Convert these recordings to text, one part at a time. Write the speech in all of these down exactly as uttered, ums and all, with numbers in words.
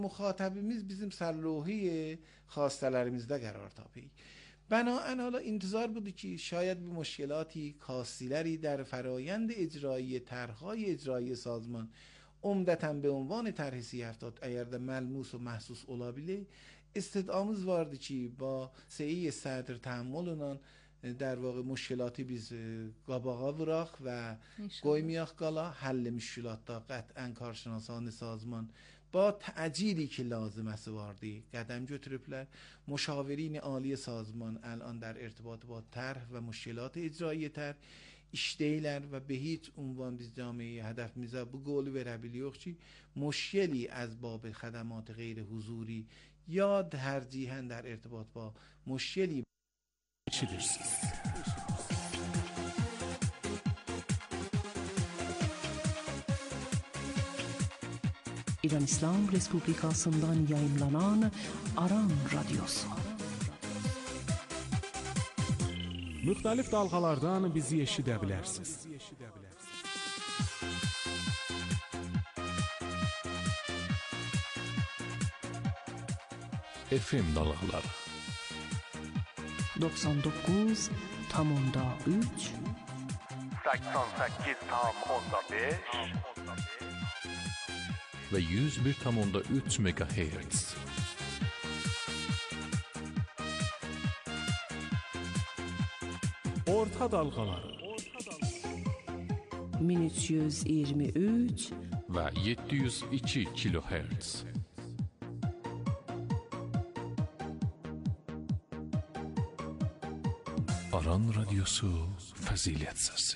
Muxatabimiz bizim sərruhi xassələrimizdə qərar tapır. بناهن حالا انتظار بوده که شاید به مشکلاتی کاستیلری در فرایند اجرایی طرح‌های اجرایی سازمان عمدتاً به عنوان طرح سی هفتاد اگر de ملموس و محسوس olabilir استدعامız vardı ki با سعی صدر تحمل اونان در واقع مشکلاتی biz qabağa vuraq و qoymayaq qala həll müşkilatda qət'ən karşınasan sazman با تعجیلی که لازمه واردی قدم götürüblər. مشاورین عالی سازمان الان در ارتباط با طرح و مشکلات اجرایی طرح işdəylər və به هیچ عنوان biz جامعه هدفimizə bu qolu verə biliyoruz ki مشکلی از باب خدمات غیر حضوری یا ترجیحاً در ارتباط با مشکلی İran İslam Respublikasından yayımlanan Aran Radyosu. Müxtəlif dalğalardan bizi eşidə bilərsiniz. F M dalğaları doksan dokuz nokta üç seksen sekiz nokta beş ve yüz bir nokta üç megahertz. Orta dalğaları min üç yüz iyirmi üç ve yedi yüz iki kilohertz. Aran Radyosu Fəzilət Səsi.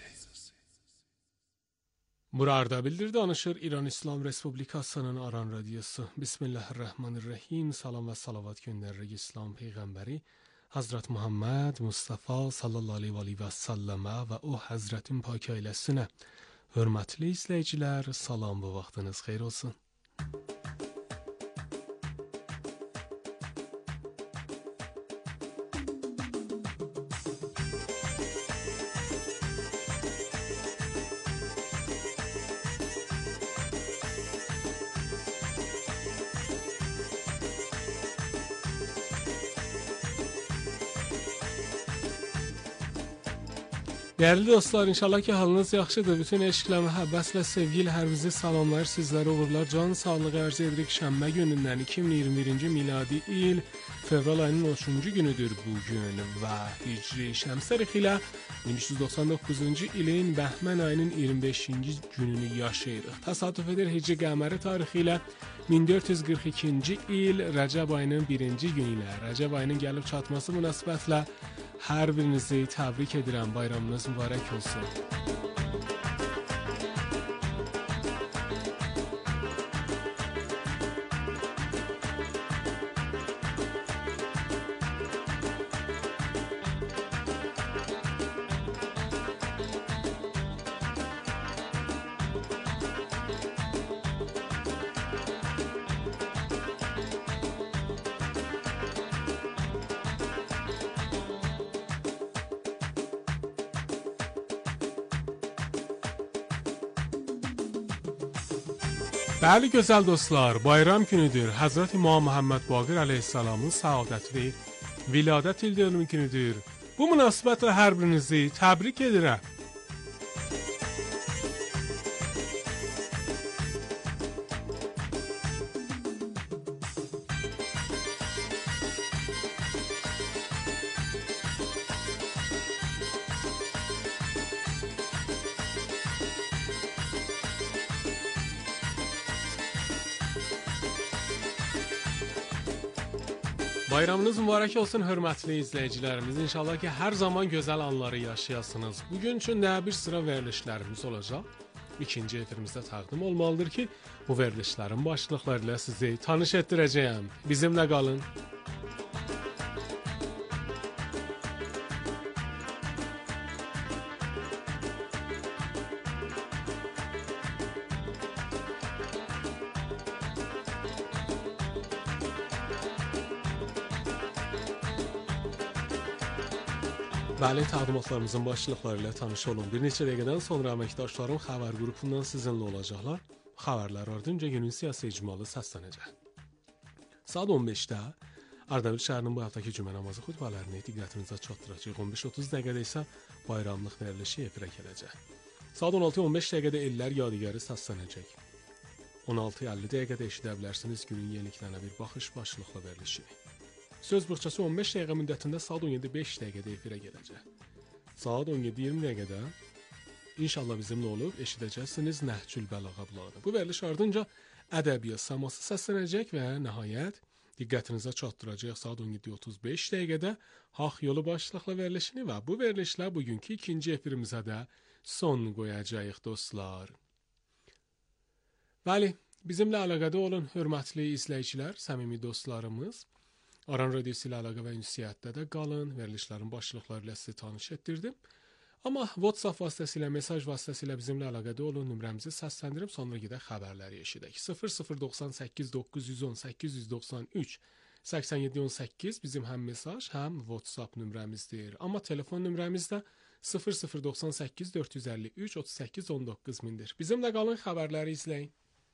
Burada bildir danışır İran İslam Respublikasının Aran Radyosu. Bismillahirrahmanirrahim. Salam və salavat göndəririk İslam Peyğəmbəri Hazret Muhammed Mustafa sallallahu aleyhi və səlləmə və o Həzrətin pak ailəsinə. Hörmətli izləyicilər, salam və vaxtınız xeyir olsun. Değerli dostlar, inşallah ki halınız yaxşıdır. Bütün eşqlə, məhəbbətlə, sevgi ilə hər bizi salamlayır, sizlərə uğurlar, can sağlığı arz edirik. Şənbə günündən iki min iyirmi birinci miladi il fevral ayının on üçüncü günüdür bugün və Hicri Şəms tarixi ilə min üç yüz doxsan doqquzuncu ilin Bəhmən ayının iyirmi beşinci gününü yaşayırıq. Təsadüf edir Hicri qəməri tarixi ilə min dörd yüz qırx ikinci il Rəcəb ayının birinci günü ilə Rəcəb ayının gəlib çatması münasibətlə hər birinizi təbrik edirəm. Bayramınız mübarək olsun. Bəli, gözəl dostlar, bayram günüdür. Həzrət İmam Muhammed Baqir əleyhissalamın səadətli viladət il dönümü günüdür. Bu münasibətlə hər birinizi təbrik edirəm. Bayramınız mübarək olsun hörmətli izləyicilərimiz. İnşallah ki hər zaman gözəl anları yaşayasınız. Bugün üçün də bir sıra verilişlərimiz olacaq. İkinci efirimizdə təqdim olmalıdır ki, bu verilişlərin başlıqları ilə sizi tanış etdirəcəyəm. Bizimlə qalın. Bəli, təqdimatlarımızın başlıqları ilə tanış olun. Bir neçə dəqiqədən sonra əməkdaşlarım xəbər qrupundan sizinlə olacaqlar. Xəbərlər ardınca günün siyasi icmalı səslənəcək. Saat on beşdə Ardabil şəhərinin bu həftəki cümə namazı xutbələrini diqqətinizə çatdıracaq. on beş otuz dəqiqədə isə bayramlıq verilişi efirə gələcək. Saat on altı on beş dəqiqədə Ellər Yadigarı səslənəcək. on altı əlli dəqiqədə eşidə bilərsiniz günün yeniliklərinə bir baxış başlıqla verilişini. Söz bıxçası on beş dəqiqə müddətində saat on yeddi beş dəqiqədə efirə gələcək. Saat on yeddi iyirmi dəqiqədə İnşallah bizimlə olub eşidəcəksiniz Nəhcül Bəlağəblarını. Bu veriliş ardınca ədəbiyyat səması səslənəcək və nəhayət diqqətinizə çatdıracaq saat on yeddi otuz beş dəqiqədə Haqq Yolu başlıqlı verilişini və bu verilişlə bugünkü ikinci efirimizə də son qoyacağıq dostlar. Bəli, bizimlə əlaqədə olun hörmətli izləyicilər, səmimi dostlarımız. Aran Radiosu ilə əlaqə və ünsiyyətdə də qalın, verilişlərin başlıqları ilə sizi tanış etdirdim. Amma WhatsApp vasitəsilə, mesaj vasitəsilə bizimlə əlaqədə olun, nömrəmizi səsləndirib, sonra gedək xəbərləri eşidək. sıfır sıfır doxsan səkkiz doqquz yüz on səkkiz yüz doxsan üç səksən yeddi on səkkiz bizim həm mesaj, həm WhatsApp nömrəmizdir. Amma telefon nömrəmiz də sıfır sıfır doxsan səkkiz dörd yüz əlli üç otuz səkkiz on doqquz mindir. Bizimlə qalın, xəbərləri izləyin.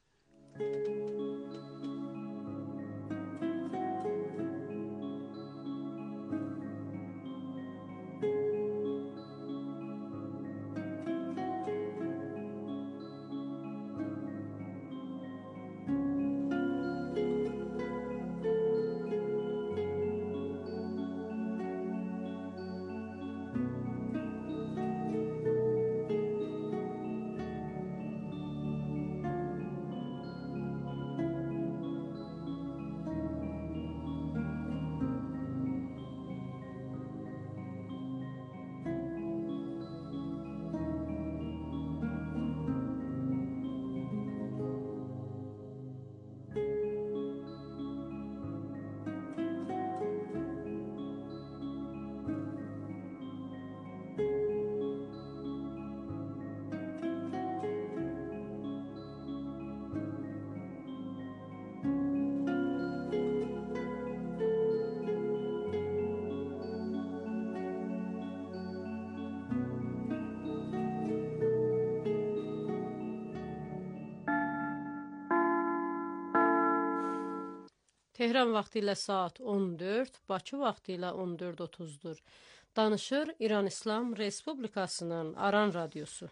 Tehran vaxtı ilə saat on dörd, Bakı vaxtı ilə on dörd otuzdur. Danışır İran İslam Respublikasının Aran Radiosu.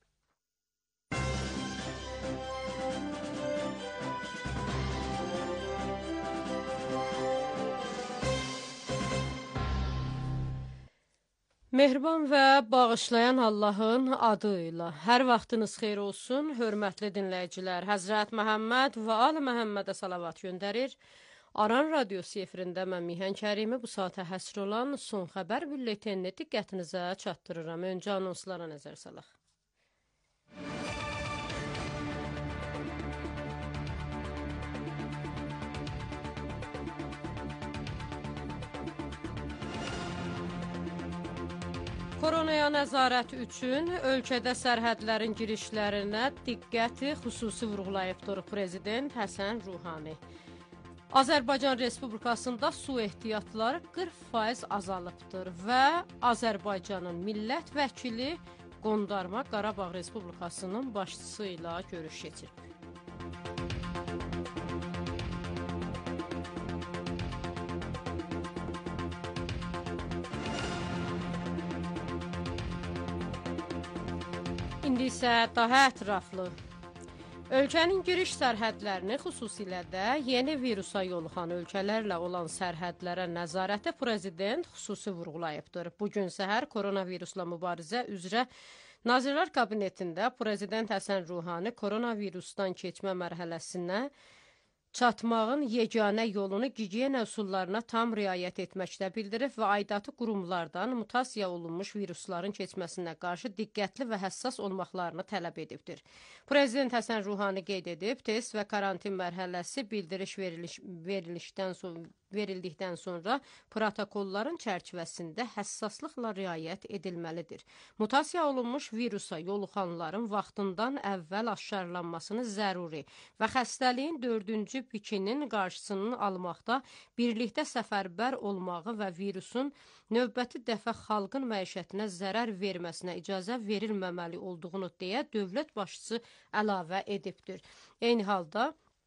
Mehriban və bağışlayan Allahın adı ilə hər vaxtınız xeyir olsun, hörmətli dinləyicilər. Həzrət Məhəmməd və Ali Məhəmmədə salavat göndərir. Aran Radiosu efirində mən Mihan Kərimi bu saata həsr olan son xəbər bülletenini diqqətinizə çatdırıram. Öncə anonslara nəzər salaq. Koronaya nəzarət üçün ölkədə sərhədlərin girişlərinə diqqəti xüsusi vurğulayıbdır Prezident Həsən Ruhani. Azərbaycan Respublikasında su ehtiyatları qırx faiz azalıbdır və Azərbaycanın millət vəkili Qondarma Qarabağ Respublikasının başçısı ilə görüş keçirib. İndi isə daha ətraflı. Ölkənin giriş sərhədlərini, xüsusilə də yeni virusa yoluxan ölkələrlə olan sərhədlərə nəzarəti Prezident xüsusi vurğulayıbdır. Bugün səhər koronavirusla mübarizə üzrə Nazirlər Kabinetində Prezident Həsən Ruhani koronavirusdan keçmə mərhələsinə çatmağın yeganə yolunu gigiyena üsullarına tam riayət etməkdə bildirib və aidatı qurumlardan mutasiya olunmuş virusların keçməsinə qarşı diqqətli və həssas olmaqlarını tələb edibdir. Prezident Həsən Ruhani qeyd edib, test və karantin mərhələsi bildiriş veriliş, verilişdən sonra verildikdən sonra protokolların çərçivəsində həssaslıqla riayət edilməlidir. Mutasiya olunmuş virusa yoluxanların vaxtından əvvəl aşkarlanmasını zəruri və xəstəliyin dördüncü pikinin qarşısının almaqda birlikdə səfərbər olmağı və virusun növbəti dəfə xalqın məişətinə zərər verməsinə icazə verilməməli olduğunu deyə dövlət başçısı əlavə edibdir. Eyni halda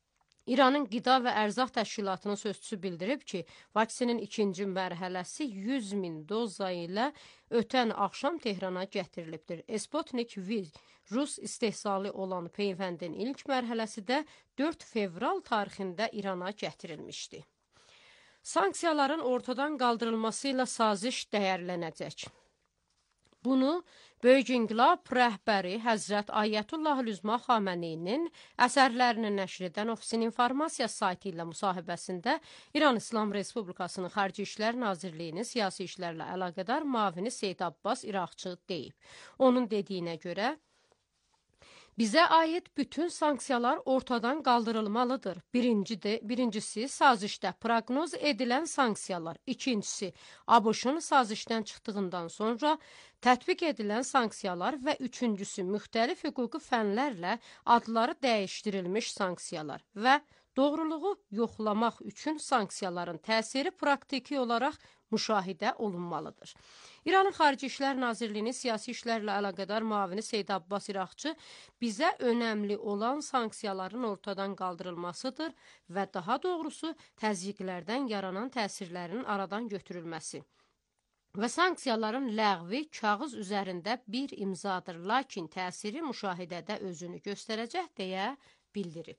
İranın Qida və Ərzaq Təşkilatının sözçüsü bildirib ki, vaksinin ikinci mərhələsi yüz min doza ilə ötən axşam Tehrana gətirilibdir. Sputnik V Rus istehsalı olan peyvəndin ilk mərhələsi də dörd fevral tarixində İrana gətirilmişdi. Sanksiyaların ortadan qaldırılması ilə saziş dəyərlənəcək. Bunu Böyük İnqilab rəhbəri Həzrət Ayətullah Lüzma Xameneyinin əsərlərini nəşr edən ofisin informasiya saytı ilə müsahibəsində İran İslam Respublikasının Xarici İşlər Nazirliyinin siyasi işlərlə əlaqədar müavini Seyid Abbas İraqçı deyib. Onun dediyinə görə, bizə aid bütün sanksiyalar ortadan qaldırılmalıdır. Birinci de, birincisi, sazişdə proqnoz edilən sanksiyalar. İkincisi, ABŞ-ın sazişdən çıxdığından sonra tətbiq edilən sanksiyalar və üçüncüsü, müxtəlif hüquqi fənlərlə adları dəyişdirilmiş sanksiyalar və doğruluğu yoxlamaq üçün sanksiyaların təsiri praktiki olaraq müşahidə olunmalıdır. İranın Xarici İşlər Nazirliyinin siyasi işlərlə əlaqədar müavini Seyid Abbas İraqçı bizə önəmli olan sanksiyaların ortadan qaldırılmasıdır və daha doğrusu təzyiqlərdən yaranan təsirlərin aradan götürülməsi və sanksiyaların ləğvi kağız üzərində bir imzadır, lakin təsiri müşahidədə özünü göstərəcək deyə bildirib.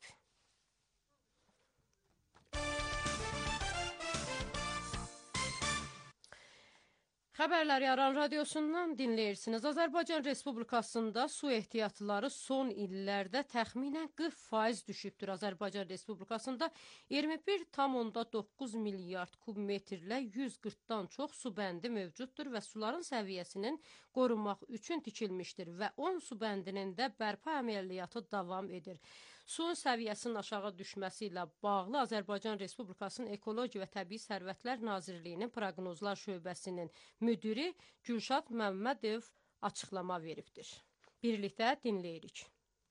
Xəbərləri Aran Radiosundan dinləyirsiniz. Azərbaycan Respublikasında su ehtiyatları son illərdə təxminən qırx faiz düşübdür. Azərbaycan Respublikasında iyirmi bir tam doqquz milyard kub metrlə yüz qırxdan çox su bəndi mövcuddur və suların səviyyəsinin qorunmaq üçün tikilmişdir və on su bəndinin də bərpa əməliyyatı davam edir. Suyun səviyyəsinin aşağı düşməsi ilə bağlı Azərbaycan Respublikasının Ekologiya və Təbii Sərvətlər Nazirliyinin Proqnozlar Şöbəsinin müdiri Gülşad Məmmədov açıqlama veribdir. Birlikdə dinləyirik.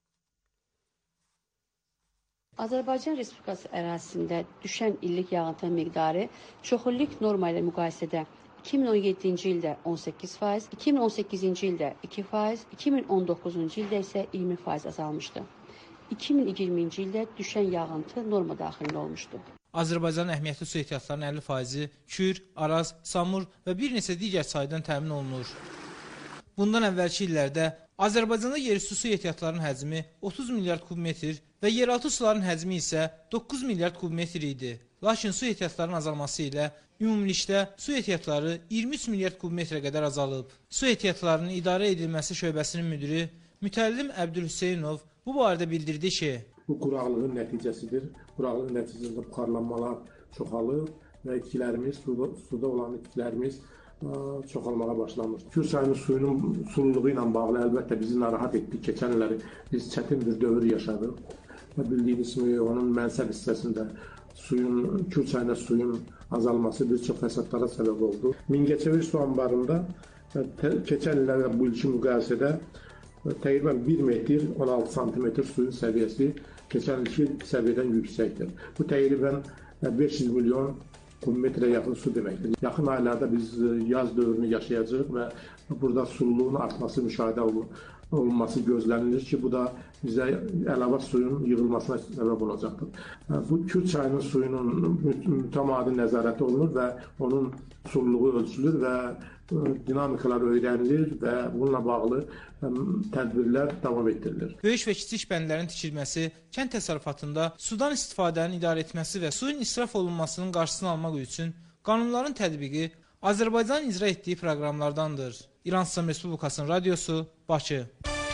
Azərbaycan Respublikası ərazisində düşən illik yağıntı miqdarı çoxillik norma ilə müqayisədə iki min on yeddinci ildə on səkkiz faiz, iki min on səkkizinci ildə iki faiz, iki min on doqquzuncu ildə isə iyirmi faiz azalmışdı. iki min iyirminci ildə düşən yağıntı norma daxilində olmuşdu. Azərbaycanın əhəmiyyətli su ehtiyatlarının əlli faizi Kür, Araz, Samur və bir neçə digər sahədən təmin olunur. Bundan əvvəlki illərdə Azərbaycanda yerüstü su ehtiyatlarının həcmi otuz milyard kub metr və yeraltı suların həcmi isə doqquz milyard kub metr idi. Lakin su ehtiyatlarının azalması ilə ümumilikdə su ehtiyatları iyirmi üç milyard kub metrə qədər azalıb. Su ehtiyatlarının idarə edilməsi şöbəsinin müdiri Mütəllim Əbdülhüseynov bu barədə bildirdi ki, bu quraqlığın nəticəsidir. Quraqlığın nəticəsində buxarlanmalar çoxalır və itkilərimiz, suda, suda olan itkilərimiz ə, çoxalmağa başlamış. Kür çayının suyunun sululuğu ilə bağlı əlbəttə bizi narahat etdi. Keçən illəri biz çətin bir dövr yaşadıq. Və bildiyiniz kimi onun mənsəb hissəsində suyun, Kür çayında suyun azalması bir çox fəsadlara səbəb oldu. Mingəçevir su anbarında keçən illərlə bu ilki müqayisədə təqribən bir metr on altı santimetr suyun səviyyəsi keçən ilki səviyyədən yüksəkdir. Bu təqribən beş yüz milyon kubmetrə yaxın su deməkdir. Yaxın aylarda biz yaz dövrünü yaşayacağıq və burada sululuğun artması müşahidə olunması gözlənilir ki, bu da bizə əlavə suyun yığılmasına səbəb olacaqdır. Bu Kür çayının suyunun mütəmadi nəzarəti olunur və onun sululuğu ölçülür və dinamikalar öyrənilir və bununla bağlı tədbirlər davam etdirilir. Böyük və kiçik bəndlərin tikilməsi, kənd təsərrüfatında sudan istifadənin idarə etməsi və suyun israf olunmasının qarşısını almaq üçün qanunların tətbiqi Azərbaycanın icra etdiyi proqramlardandır. İran İslam Respublikasının radiosu, Bakı.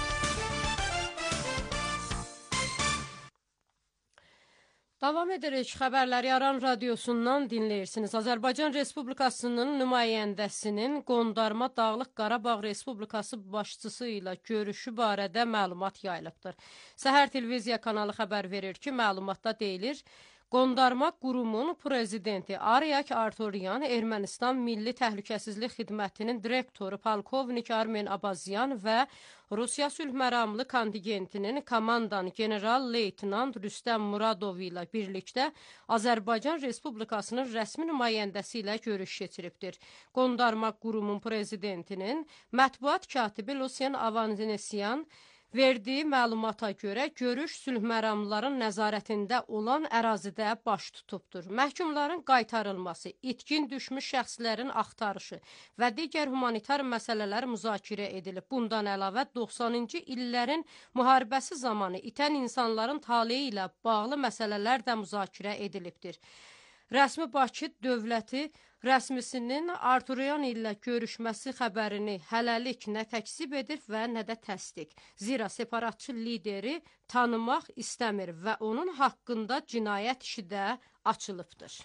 Davam edərək xəbərləri Aran Radiosundan dinləyirsiniz. Azərbaycan Respublikasının nümayəndəsinin Qondarma Dağlıq Qarabağ Respublikası başçısı ilə görüşü barədə məlumat yayılıbdır. Səhər Televiziya kanalı xəbər verir ki, məlumatda deyilir, Qondarma qurumun prezidenti Aryak Arturyan, Ermənistan Milli Təhlükəsizlik Xidmətinin direktoru Polkovnik Armen Abazyan və Rusiya sülh məramlı kontingentinin komandan general-leytenant Rüstəm Muradov ilə birlikdə Azərbaycan Respublikasının rəsmi nümayəndəsi ilə görüş keçiribdir. Qondarma qurumun prezidentinin mətbuat katibi Lucian Avanesiyan Verdiyi məlumata görə görüş sülh məramlıların nəzarətində olan ərazidə baş tutubdur. Məhkumların qaytarılması, itkin düşmüş şəxslərin axtarışı və digər humanitar məsələlər müzakirə edilib. Bundan əlavə doxsanıncı illərin müharibəsi zamanı itən insanların taleyi ilə bağlı məsələlər də müzakirə edilibdir. Rəsmi Bakı dövləti rəsmisinin Arturyan ilə görüşməsi xəbərini hələlik nə təkzib edir və nə də təsdiq. Zira separatçı lideri tanımaq istəmir və onun haqqında cinayət işi də açılıbdır.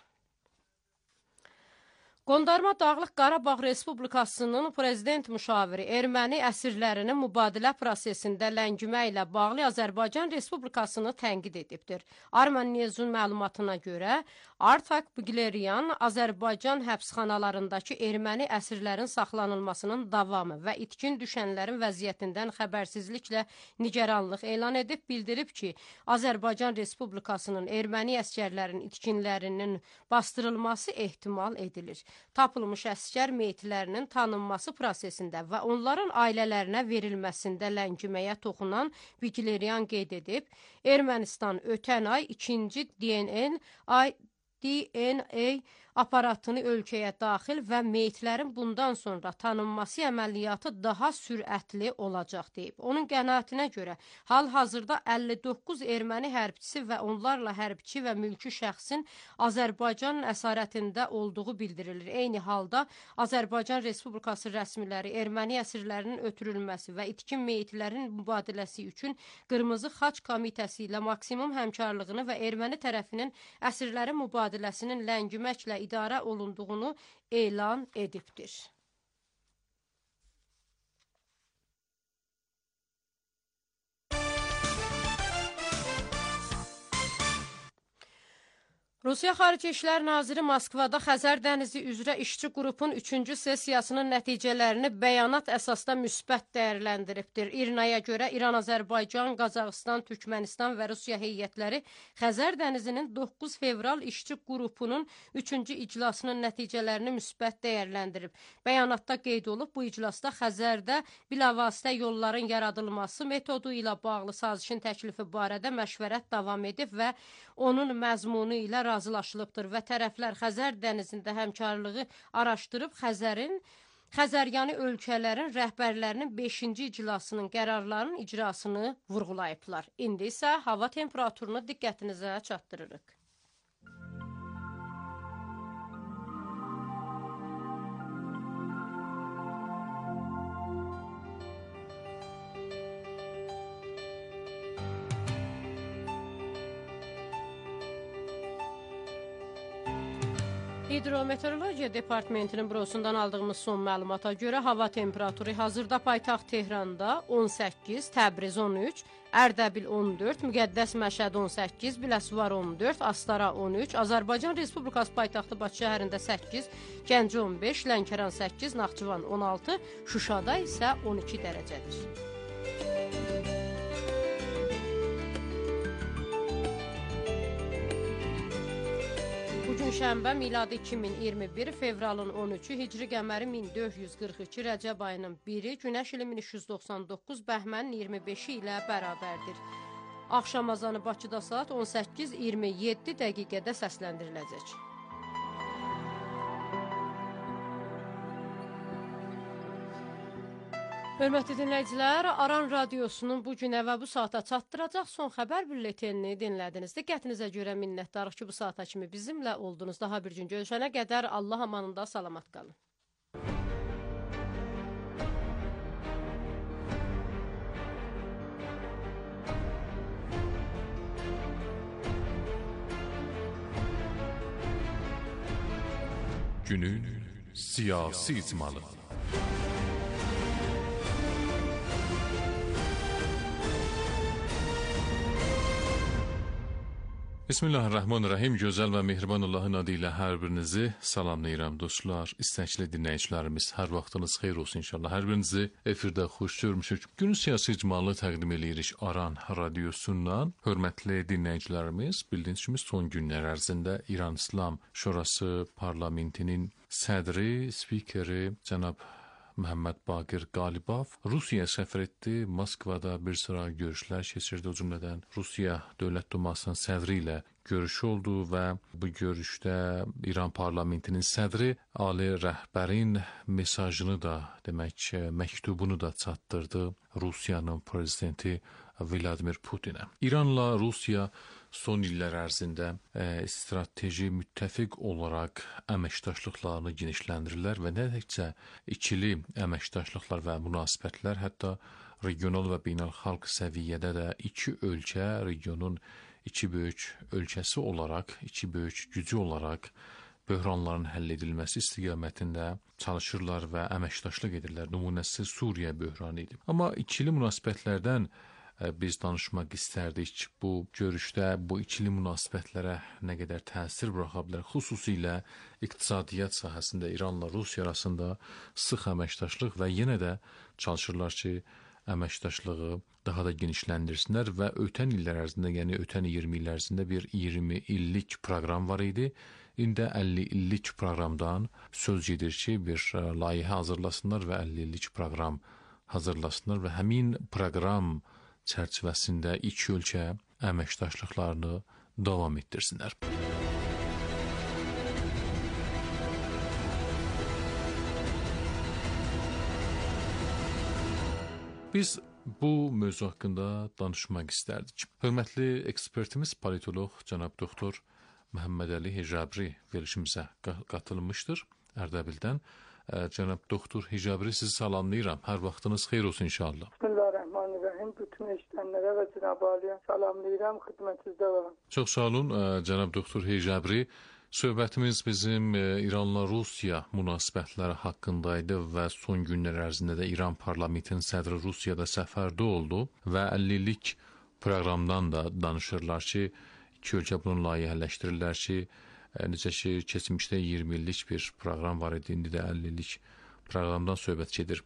Qondarma Dağlıq Qarabağ Respublikasının prezident müşaviri erməni əsirlərinin mübadilə prosesində ləngimə ilə bağlı Azərbaycan Respublikasını tənqid edibdir. Arman Niyazun məlumatına görə Artak Bigleryan Azərbaycan həbsxanalarındakı erməni əsirlərin saxlanılmasının davamı və itkin düşənlərin vəziyyətindən xəbərsizliklə nigeranlıq elan edib, bildirib ki, Azərbaycan Respublikasının erməni əsgərlərin itkinlərinin bastırılması ehtimal edilir. Tapılmış əsgər meyitlərinin tanınması prosesində və onların ailələrinə verilməsində ləngiməyə toxunan Bigleryan qeyd edib, Ermənistan ötən ay ikinci D N A aparatını ölkəyə daxil və meyitlərin bundan sonra tanınması əməliyyatı daha sürətli olacaq deyib. Onun qənaətinə görə hal-hazırda əlli doqquz erməni hərbçisi və onlarla hərbçi və mülki şəxsin Azərbaycan əsarətində olduğu bildirilir. Eyni halda Azərbaycan Respublikası rəsmiləri erməni əsirlərinin ötürülməsi və itkin meyitlərin mübadiləsi üçün Qırmızı Xaç Komitəsi ilə maksimum həmkarlığını və erməni tərəfinin əsirlərin mübadiləsinin ləngiməklə idarə olunduğunu elan edibdir. Rusiya Xarici İşlər Naziri Moskvada Xəzər dənizi üzrə işçi qrupun üçüncü sessiyasının nəticələrini bəyanat əsasda müsbət dəyərləndiribdir. İRNA-ya görə İran, Azərbaycan, Qazaxıstan, Türkmənistan və Rusiya heyətləri Xəzər dənizinin doqquz fevral işçi qrupunun üçüncü iclasının nəticələrini müsbət dəyərləndirib. Bəyanatda qeyd olub, bu iclasda Xəzərdə bilavasitə yolların yaradılması metodu ilə bağlı sazişin təklifi barədə məşvərət davam edib və onun məzmunu ilə razılaşılıbdır və tərəflər Xəzər dənizində həmkarlığı araşdırıb Xəzərin Xəzəryanı ölkələrin rəhbərlərinin beşinci iclasının qərarlarının icrasını vurğulayıblar. İndi isə hava temperaturunu diqqətinizə çatdırırıq. Hidrometeorologiya Departamentinin bürosundan aldığımız son məlumata görə hava temperaturu hazırda paytaxt Tehranda on səkkiz, Təbriz on üç, Ərdəbil on dörd, Müqəddəs Məşəd on səkkiz, Biləsuvar on dörd, Astara on üç, Azərbaycan Respublikası paytaxtı Bakı şəhərində səkkiz, Gəncə on beş, Lənkəran səkkiz, Naxçıvan on altı, Şuşada isə on iki dərəcədir. Bugün şənbə miladi iki min iyirmi bir, fevralın on üçü, hicri qəməri min dörd yüz qırx iki, Rəcəb ayının biri, günəş ili min üç yüz doxsan doqquz, bəhmənin iyirmi beşi ilə bərabərdir. Axşam azanı Bakıda saat on səkkiz iyirmi yeddi dəqiqədə səsləndiriləcək. Hörmətli dinləyicilər, Aran Radiosunun bu günə və bu saata çatdıracaq son xəbər bülletenini dinlədiniz. Diqqətinizə görə minnətdarıq ki, bu saata kimi bizimlə oldunuz. Daha bir gün görüşənə qədər Allah amanında salamat qalın. Günün siyasi icmalı. Bismillahirrahmanirrahim. Gözəl və mehriban Allahın adı ilə hər birinizi salamlayıram dostlar. İstəkli dinləyicilərimiz, hər vaxtınız xeyir olsun inşallah. Hər birinizi efirdə xoş görmüşük. Günün siyasi icmalı təqdim edirik Aran Radiosundan. Hörmətli dinləyicilərimiz, bildiyiniz kimi son günlər ərzində İran İslam Şurası parlamentinin sədri, spikeri cənab Məhəmməd Baqir Qalibov Rusiyaya səfər etdi. Moskvada bir sıra görüşlər keçirdi. O cümlədən Rusiya Dövlət Dumasının sədri ilə görüşü oldu və bu görüşdə İran parlamentinin sədri ali rəhbərin mesajını da, demək, məktubunu da çatdırdı Rusiyanın prezidenti Vladimir Putinə. İranla Rusiya son illər ərzində e, strateji müttəfiq olaraq əməkdaşlıqlarını genişləndirirlər və nə təkcə ikili əməkdaşlıqlar və münasibətlər, hətta regional və beynəlxalq səviyyədə də iki ölkə regionun iki böyük ölkəsi olaraq, iki böyük gücü olaraq böhranların həll edilməsi istiqamətində çalışırlar və əməkdaşlıq edirlər. Nümunəsi Suriya böhranı idi. Amma ikili münasibətlərdən biz danışmaq istərdik. Bu görüşdə bu ikili münasibətlərə nə qədər təsir buraxa bilər? Xüsusilə iqtisadiyyat sahəsində İranla Rusiya arasında sıx əməkdaşlıq və yenə də çalışırlar ki, əməkdaşlığı daha da genişləndirsinlər və ötən illər ərzində, yəni ötən iyirmi il ərzində bir iyirmi illik proqram var idi. İndi əlli illik proqramdan söz gedir ki, bir layihə hazırlasınlar və əlli illik proqram hazırlasınlar və həmin proqram çərçivəsində iki ölkə əməkdaşlıqlarını davam etdirsinlər. Biz bu mövzu haqqında danışmaq istərdik. Hörmətli ekspertimiz politoloq cənab doktor Məhəmməd Əli Hicabri verilişimizə qatılmışdır Ərdəbildən. Cənab doktor Hicabri, sizi salamlayıram. Hər vaxtınız xeyir olsun inşallah. Bismillahirrahmanirrahim. Bütün eşidənlərə və Cənab Aliyə salamlayıram, xidmətinizdə varam. Çox sağ olun cənab doktor Hicabri. Söhbətimiz bizim İranla Rusiya münasibətləri haqqındaydı və son günlər ərzində də İran parlamentinin sədri Rusiyada səfərdə oldu və əlli illik proqramdan da danışırlar ki, iki ölkə bunu layihələşdirirlər ki, necə ki, keçmişdə iyirmi illik bir proqram var idi, indi də əlli illik proqramdan söhbət gedir.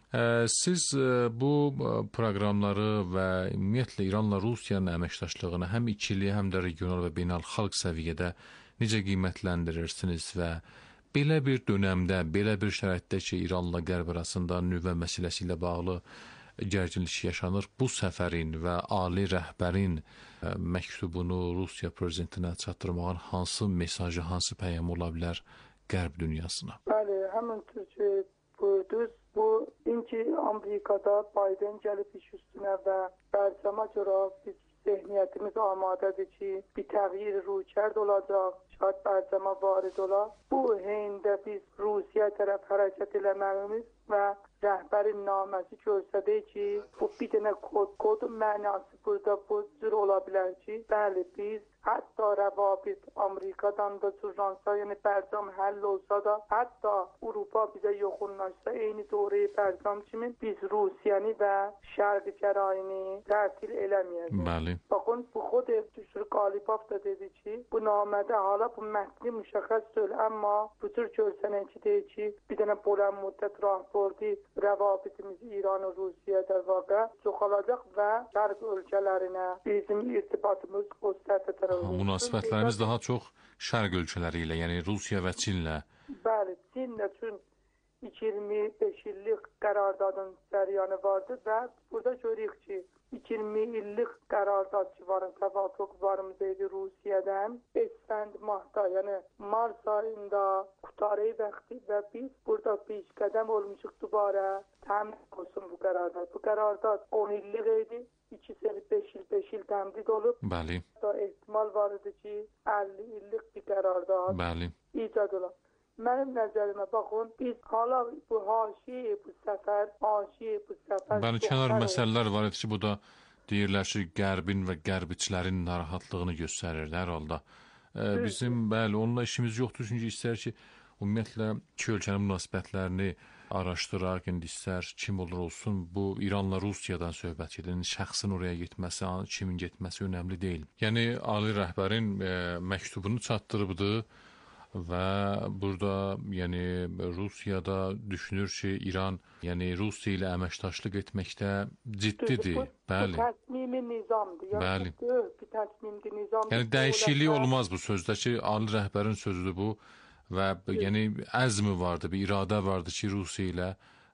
Siz bu proqramları və ümumiyyətlə İranla Rusiyanın əməkdaşlığını həm ikili, həm də regional və beynəlxalq səviyyədə necə qiymətləndirirsiniz və belə bir dönəmdə, belə bir şəraitdə ki, İranla Qərb arasında nüvə məsələsi ilə bağlı gərginlik yaşanır, bu səfərin və ali rəhbərin məktubunu Rusiya prezidentinə çatdırmağın hansı mesajı, hansı pəyam ola bilər Qərb dünyasına? Bəli, həmin Türkiyə buyurdunuz. Bu, inki Amerikada Biden gəlib iş üstünə və bərcəmə görə biz zehniyyətimiz amadədir ki, bir təğyir rüykərd olacaq, şayad bərcəmə varid ola. Bu heyndə biz Rusiya tərəf hərəkət eləməlimiz və rəhbərin naməsi göstərir ki, bu bir dənə kod, kodun mənası burada bu cür ola bilər ki, bəli, biz hətta rəvabit Amerikadan da cürlansa, yəni bərcam həll olsa da, hətta Avropa bizə yoxunlaşsa, eyni doğruyu bərcam kimi biz Rusiyanı və Şərq Kərayini tətil eləməyəcək. Bəli. Bakın, bu xod Düşür Qalibov da dedi ki, bu namədə hala bu mətni müşəxəs söyle, amma bu tür görsənən ki, deyir ki, bir dənə bolən müddət rahbordi rəvabitimiz İran və Rusiyada vaqa çoxalacaq və Şərq ölkələrinə bizim irtibatımız o səhətə tərəf. Münasibətlərimiz daha çox Şərq ölkələri ilə, yəni Rusiya və Çinlə. Bəli, Çinlə üçün iyirmi beş illik qərardadın cəryanı vardı və burada görürük ki, iyirmi illik qərarsız ki var, təvafuk varımızdaydı Rusiyadan. Esfənd mahda, yəni Mart ayında qutarı vaxtı və biz burada beş qədəm olmuşuq dubara təmin olsun bu qərarlar. Bu qərarlar on illik idi. iki sene beş il beş il təmdid olub. Bəli. Da ehtimal var idi ki, əlli illik bir qərarlar. Bəli. İcad olub. Mənim nəzərimə baxın, biz hala bu haşiyə bu səfər, haşiyə bu səfər... Bəli, kənar məsələlər var idi ki, bu da deyirlər ki, Qərbin və Qərbiçilərin narahatlığını göstərir hər halda. Ee, bizim, bəli, onunla işimiz yoxdur, çünki istər ki, ümumiyyətlə, iki ölkənin münasibətlərini araşdıraq, indi istər kim olur olsun, bu İranla Rusiyadan söhbət edir. Şəxsin oraya getməsi, kimin getməsi önəmli deyil. Yəni, ali rəhbərin e, məktubunu çatdırıbdı və burada, yəni Rusiyada düşünür ki, İran, yəni Rusiya ilə əməkdaşlıq etməkdə ciddidir. Bu, bəli. Bu təsmimi nizamdır. Yəni, bəli. Bu təsmimdir, nizamdır. Yəni dəyişiklik olmaz bu sözdə ki, ali rəhbərin sözüdür bu və yəni əzmi vardı, bir iradə vardı ki, Rusiya ilə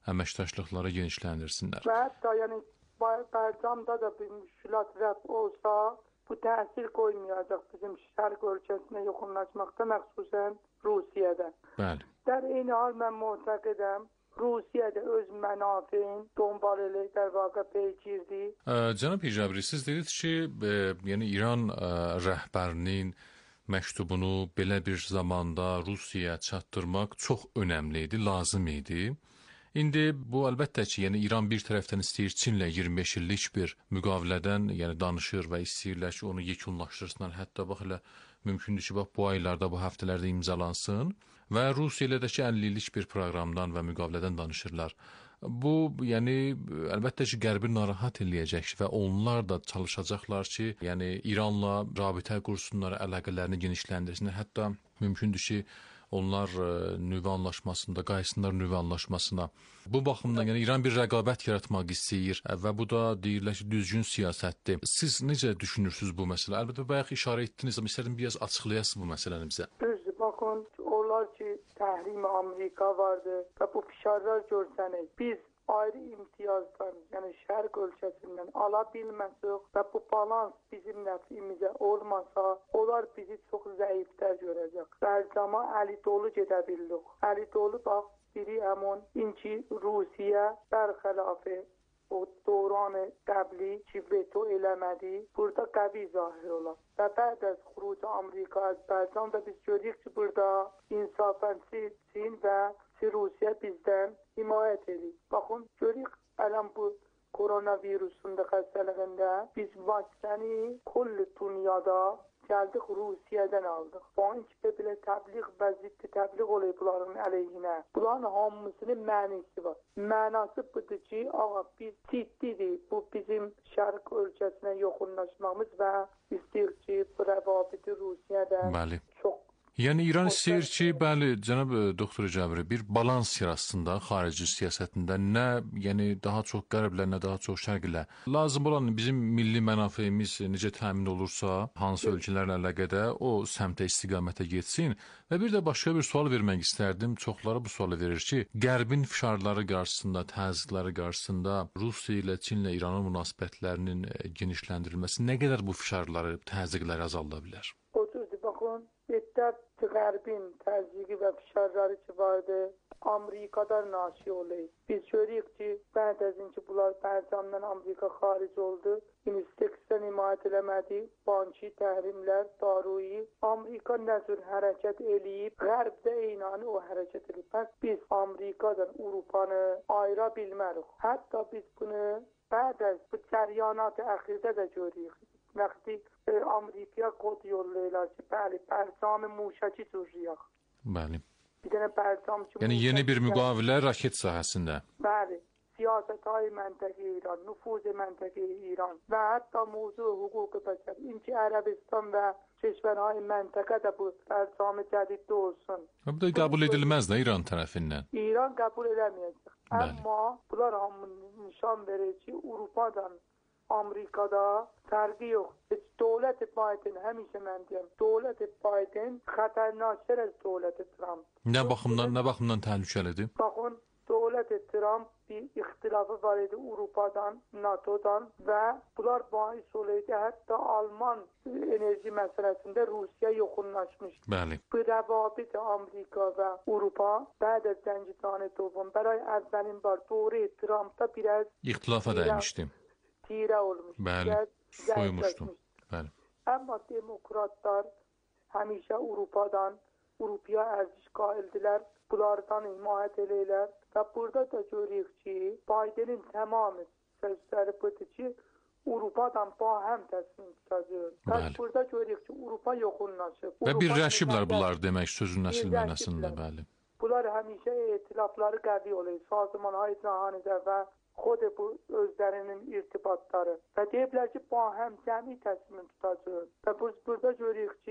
əməkdaşlıqları genişləndirsinlər. Və hətta yəni Bərcamda da bir müşkilat rəf olsa, bu təsir qoymayacaq bizim şərq ölkəsinə yaxınlaşmaqda, məxsusən Rusiyada. Bəli. در این حال mən mütəqidəm Rusiya da öz mənafeyin donbal elə در واقع peygirdi. Cənab Hicabri, siz dediniz ki, e, yəni İran e, rəhbərinin məktubunu belə bir zamanda Rusiyaya çatdırmaq çox önəmli idi, lazım idi. İndi bu əlbəttə ki, yəni İran bir tərəfdən istəyir Çinlə iyirmi beş illik bir müqavilədən, yəni danışır və istəyirlər ki, onu yekunlaşdırsınlar. Hətta bax elə mümkündür ki, bax bu aylarda, bu həftələrdə imzalansın və Rusiya ilə də ki, əlli illik bir proqramdan və müqavilədən danışırlar. Bu, yəni əlbəttə ki, Qərbi narahat eləyəcək və onlar da çalışacaqlar ki, yəni İranla rabitə qursunlar, əlaqələrini genişləndirsinlər. Hətta mümkündür ki, onlar nüvə anlaşmasında, qaysınlar nüvə anlaşmasına. Bu baxımdan yəni İran bir rəqabət yaratmaq istəyir və bu da deyirlər ki, düzgün siyasətdir. Siz necə düşünürsünüz bu məsələ? Əlbəttə bayaq işarə etdiniz, amma istərdim biraz açıqlayasınız bu məsələni bizə. Düzdür, baxın, onlar ki, təhrim Amerika vardı və bu fişarlar görsəniz, biz ayrı imtiyazdan, yəni şərq ölkəsindən ala bilməsək və bu balans bizim nəfimizə olmasa, onlar bizi çox zəiflər görəcək. Bərcama əli dolu gedə bildik. Əli dolu bax, biri həmon inki Rusiya bərxəlafı o dövran qəbli ki, veto eləmədi, burada qəvi zahir olar. Və bəd az xuruc Amerika az Bərcam da biz görürük ki, burada insafən Çin və Rusiya bizdən himayət edir. Baxın, görürük, ələn bu koronavirusun da xəstəliyində biz vaksini kulli dünyada gəldik Rusiyadan aldıq. Bu anki belə təbliğ və ziddi təbliğ olayı bunların əleyhinə. Bunların hamısının mənisi var. Mənası budur ki, ağa biz ciddidir. Bu bizim şərq ölkəsinə yaxınlaşmamız və istəyir ki, bu rəvabiti Rusiyada Bəli. çox Yəni İran istəyir ki, bəli, cənab doktor Cəbri, bir balans yaratsında xarici siyasətində nə, yəni daha çox qərblə, nə daha çox şərqlə. Lazım olan bizim milli mənafeyimiz necə təmin olursa, hansı ölkələrlə əlaqədə o səmtə istiqamətə getsin. Və bir də başqa bir sual vermək istərdim. Çoxları bu sualı verir ki, Qərbin fişarları qarşısında, təzyiqləri qarşısında Rusiya ilə Çinlə İranın münasibətlərinin genişləndirilməsi nə qədər bu fişarları, təzyiqləri azalda bilər? Oturdu, baxın. Yeter Qərbin təzyiqi və fişarları ki vardı, Amerikadan naşi olayı. Biz görürük ki, bəd əzin ki, bunlar Bərcamdan Amerika xaric oldu. Insteksdən himayət eləmədi, banki, təhrimlər, daruyi. Amerika nə cür hərəkət eləyib, Qərbdə eynani o hərəkət eləyib. Bəs biz Amerikadan Avropanı ayıra bilmərik. Hətta biz bunu bəd əz bu cəryanat-ı əxirdə də görürük. Vəqti e, Amerikaya kod yollayırlar ki, bəli, Bərcam muşaci cürriyaq. Bəli. Bir dənə Bərcam ki... Yəni yeni bir müqavilə raket sahəsində. Bəli. Siyasət-i məntəqi İran, nüfuz məntəqi İran və hətta mövzu hüquq bəşər. İnki Ərəbistan və keşvərhai məntəqə də bu Bərcam cədiddə olsun. Bu da qəbul edilməz də İran tərəfindən. İran qəbul eləməyəcək. Amma bunlar hamını nişan verir ki, Avropadan Amerikada fərqi yox. Heç dövlət Biden, həmişə mən deyəm, dövlət Biden xətərnaktır az dövlət Trump. Nə baxımdan, nə baxımdan təhlükəlidir? Baxın, dövlət Trump bir ixtilafı var idi Avropadan, NATO'dan və bunlar bahis olaydı. Hətta Alman enerji məsələsində Rusiya yoxunlaşmış. Bəli. Bu rəvabit Amerika və Avropa bəd az Cəngi-Tanı Dovam bəray əvvəlin var, doğru Trump'da biraz ixtilafa dəymişdi. Tirə olmuş. Bəli, soyumuşdu. Bəli. Amma demokratlar həmişə Avropadan, Avropaya ərziş qaildilər, bunlardan himayət eləyirlər və burada da görürük ki, Bidenin tamamı sözləri budur ki, Avropadan bahəm təsmin tutacaq. Bəs burada görürük ki, Avropa yoxunlaşıb. Və birləşiblər bunlar demək sözün əsl mənasında, bəli. Bunlar həmişə etilafları qəvi olur. Sazmanhay cahanidə və xod bu özlərinin irtibatları və deyiblər ki, bahəm cəmi təsmin tutacaq. Və biz burada görürük ki,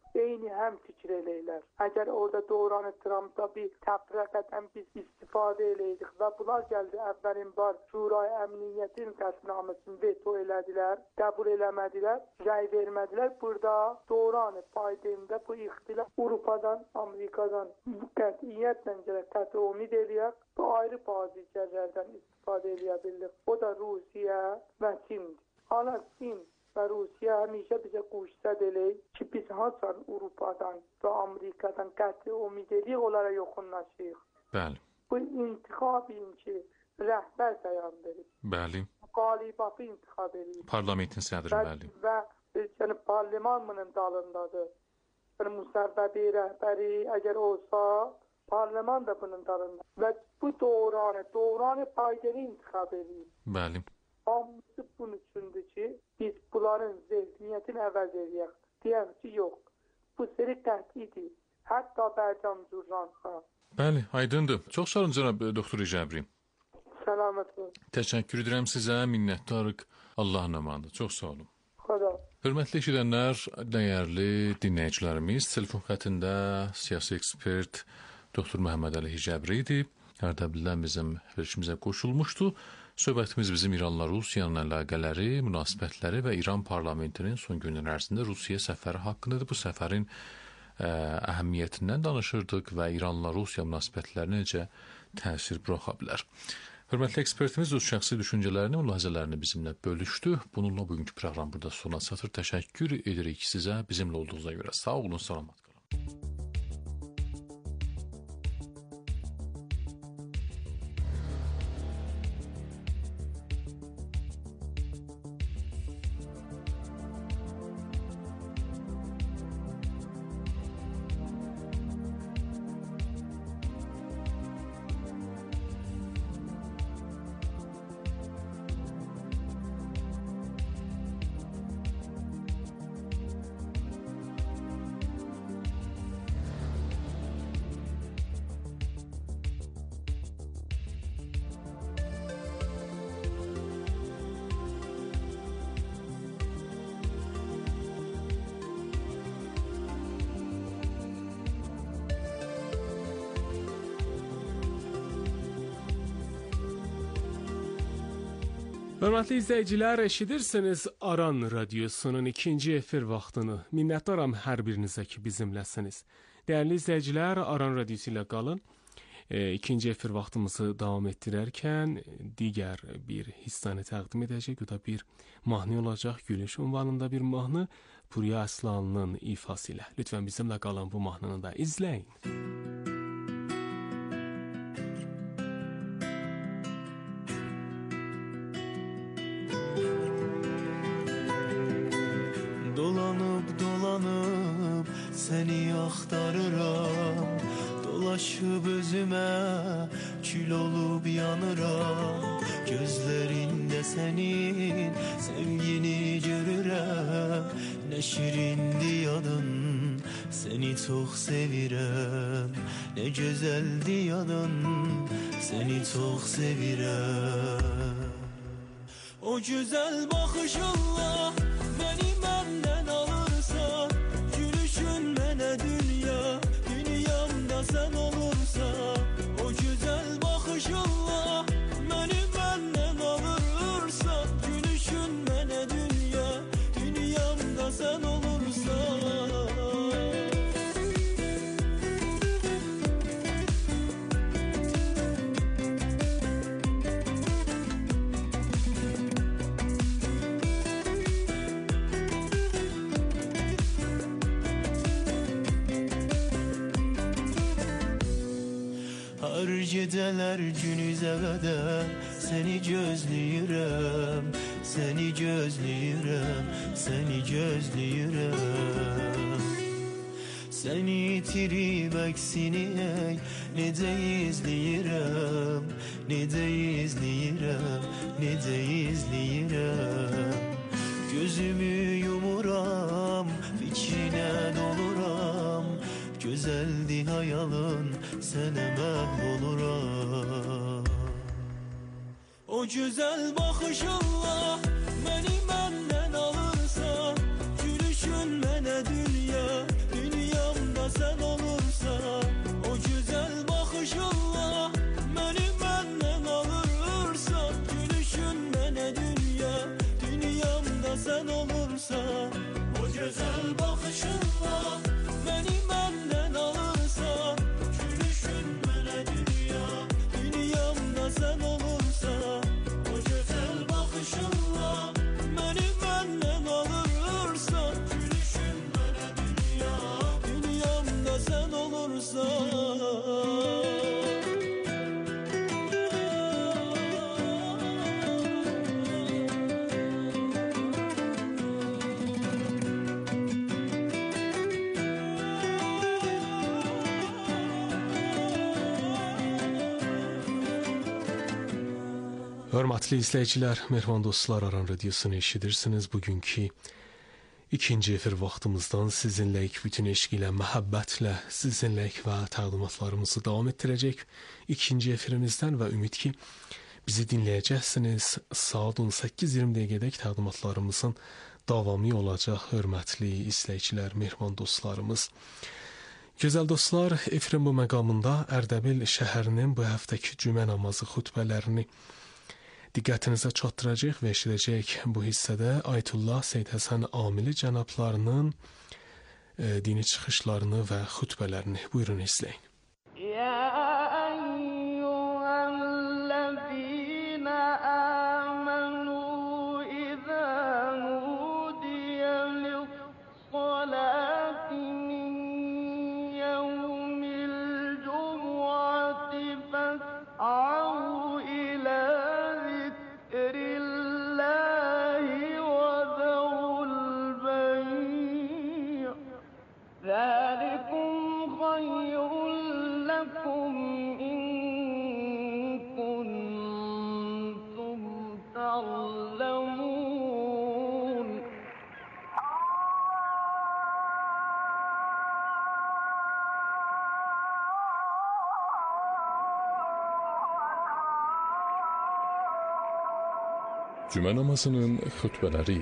eyni həm fikir eləyirlər. Əgər orada Dövran Trumpda bir təfrəqətən biz istifadə eləydik və bunlar gəldi əvvəlin bar Şurayı Əmniyyətin qəsdnaməsini veto elədilər, qəbul eləmədilər, rəy vermədilər. Burada Dövran Biden'də bu ixtilaf Avropadan, Amerikadan bu qətiyyətlə gələk təti umid eləyək. Bu ayrı bazı cəhətlərdən istifadə eləyə bildik. O da Rusiya və Çindir. Hala Çin və Rusiya həmişə bizə qoşsad eləyir ki, biz haçan Avropadan və Amerikadan qəti umid eləyik, onlara yoxunlaşıyıq. Bəli. Bu intiqabın ki, rəhbər təyin verir. Bəli. Qalibatı intiqab edir. Parlamentin sədri, bəli. Və yəni parlamentinin dalındadır. Yəni müsəvvəbi rəhbəri əgər olsa, parlament da bunun dalında. Və bu dövranı, dövranı Biden'i intiqab edir. Bəli. Hamısı bunun üçündür ki, biz bunların zehniyyətini əvəz edəyək. Deyək ki, yox. Bu seri təhdidir. Hətta Bərcan Cürranxa. Bəli, aydındır. Çox sağ olun cənab doktor Cəbri. Səlamət olun. Təşəkkür edirəm sizə, minnətdarıq. Allahın amanı. Çox sağ olun. Xoda. Hörmətli eşidənlər, dəyərli dinləyicilərimiz, telefon xəttində siyasi ekspert doktor Məhəmməd Əli Cəbri idi. Ərdəbildən bizim verilişimizə qoşulmuşdu. Söhbətimiz bizim İranla Rusiyanın əlaqələri, münasibətləri və İran parlamentinin son günlər ərzində Rusiya səfəri haqqındadır. Bu səfərin ə, əhəmiyyətindən danışırdıq və İranla Rusiya münasibətlərinə necə təsir buraxa bilər. Hörmətli ekspertimiz öz şəxsi düşüncələrini, mülahizələrini bizimlə bölüşdü. Bununla bugünkü proqram burada sona çatır. Təşəkkür edirik sizə bizimlə olduğunuza görə. Sağ olun, salamat qalın. Hörmətli izləyicilər, eşidirsiniz Aran Radiosunun ikinci efir vaxtını. Minnətdaram hər birinizə ki, bizimləsiniz. Dəyərli izləyicilər, Aran Radiosu ilə qalın. E, ikinci efir vaxtımızı davam etdirərkən digər bir hissəni təqdim edəcək. O da bir mahnı olacaq. Gülüş ünvanında bir mahnı Puriya Əslanlının ifası ilə. Lütfən bizimlə qalın, bu mahnını da izləyin. Dolanıp dolanıp seni axtarıram, dolaşıp özüme kül olup yanıram. Gözlerinde senin sevgini görürəm, ne şirindi yadın, seni çok sevirəm. Ne güzeldi yadın, seni çok sevirəm. O güzel bakışınla beni benden alırsan, gülüşün mənə dünya, dünyamda sen olursan. O güzel bakışınla beni benden alırsan, gülüşün mənə dünya, dünyamda sen olursan. Her geceler günüze kadar seni gözləyirəm, seni gözləyirəm, seni gözləyirəm. Seni itirib əksini ey, necə izləyirəm, necə izləyirəm, necə izləyirəm. Gözümü yumuram, fikrinə doluram, güzeldi hayalın, sənə məhv oluram. O güzel bakışınla beni benden alırsan, gülüşün mənə dünya, dünya Hörmətli izləyicilər, Mehriban Dostlar Aran Radiosunu eşidirsiniz. Bugünkü ikinci efir vaxtımızdan sizinləyik, bütün eşq ilə, məhəbbətlə sizinləyik və təqdimatlarımızı davam etdirəcək ikinci efirimizdən və ümid ki, bizi dinləyəcəksiniz. Saat on səkkiz iyirmi dəqiqədək təqdimatlarımızın davamı olacaq, hörmətli izləyicilər, Mehriban Dostlarımız. Gözəl dostlar, efirin bu məqamında Ərdəbil şəhərinin bu həftəki cümə namazı xutbələrini diqqətinizə çatdıracaq və eşidəcək bu hissədə Ayətullah Seyyid Həsən Amili cənablarının e, dini çıxışlarını və xutbələrini. Buyurun izləyin. Cümə namazının xutbələri.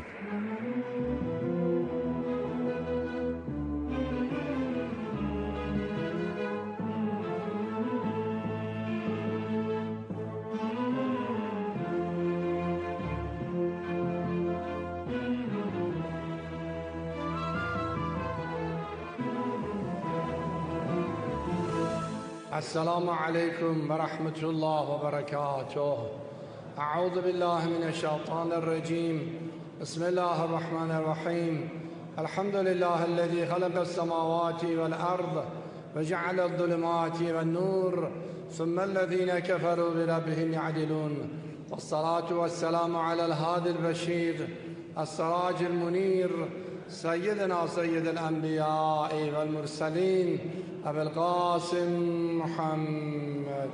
السلام عليكم ورحمة الله وبركاته. أعوذ بالله من الشيطان الرجيم. بسم الله الرحمن الرحيم. الحمد لله الذي خلق السماوات والأرض وجعل الظلمات والنور ثم الذين كفروا بربهم يعدلون. والصلاة والسلام على الهادي البشير السراج المنير سيدنا سيد الأنبياء والمرسلين أبي القاسم محمد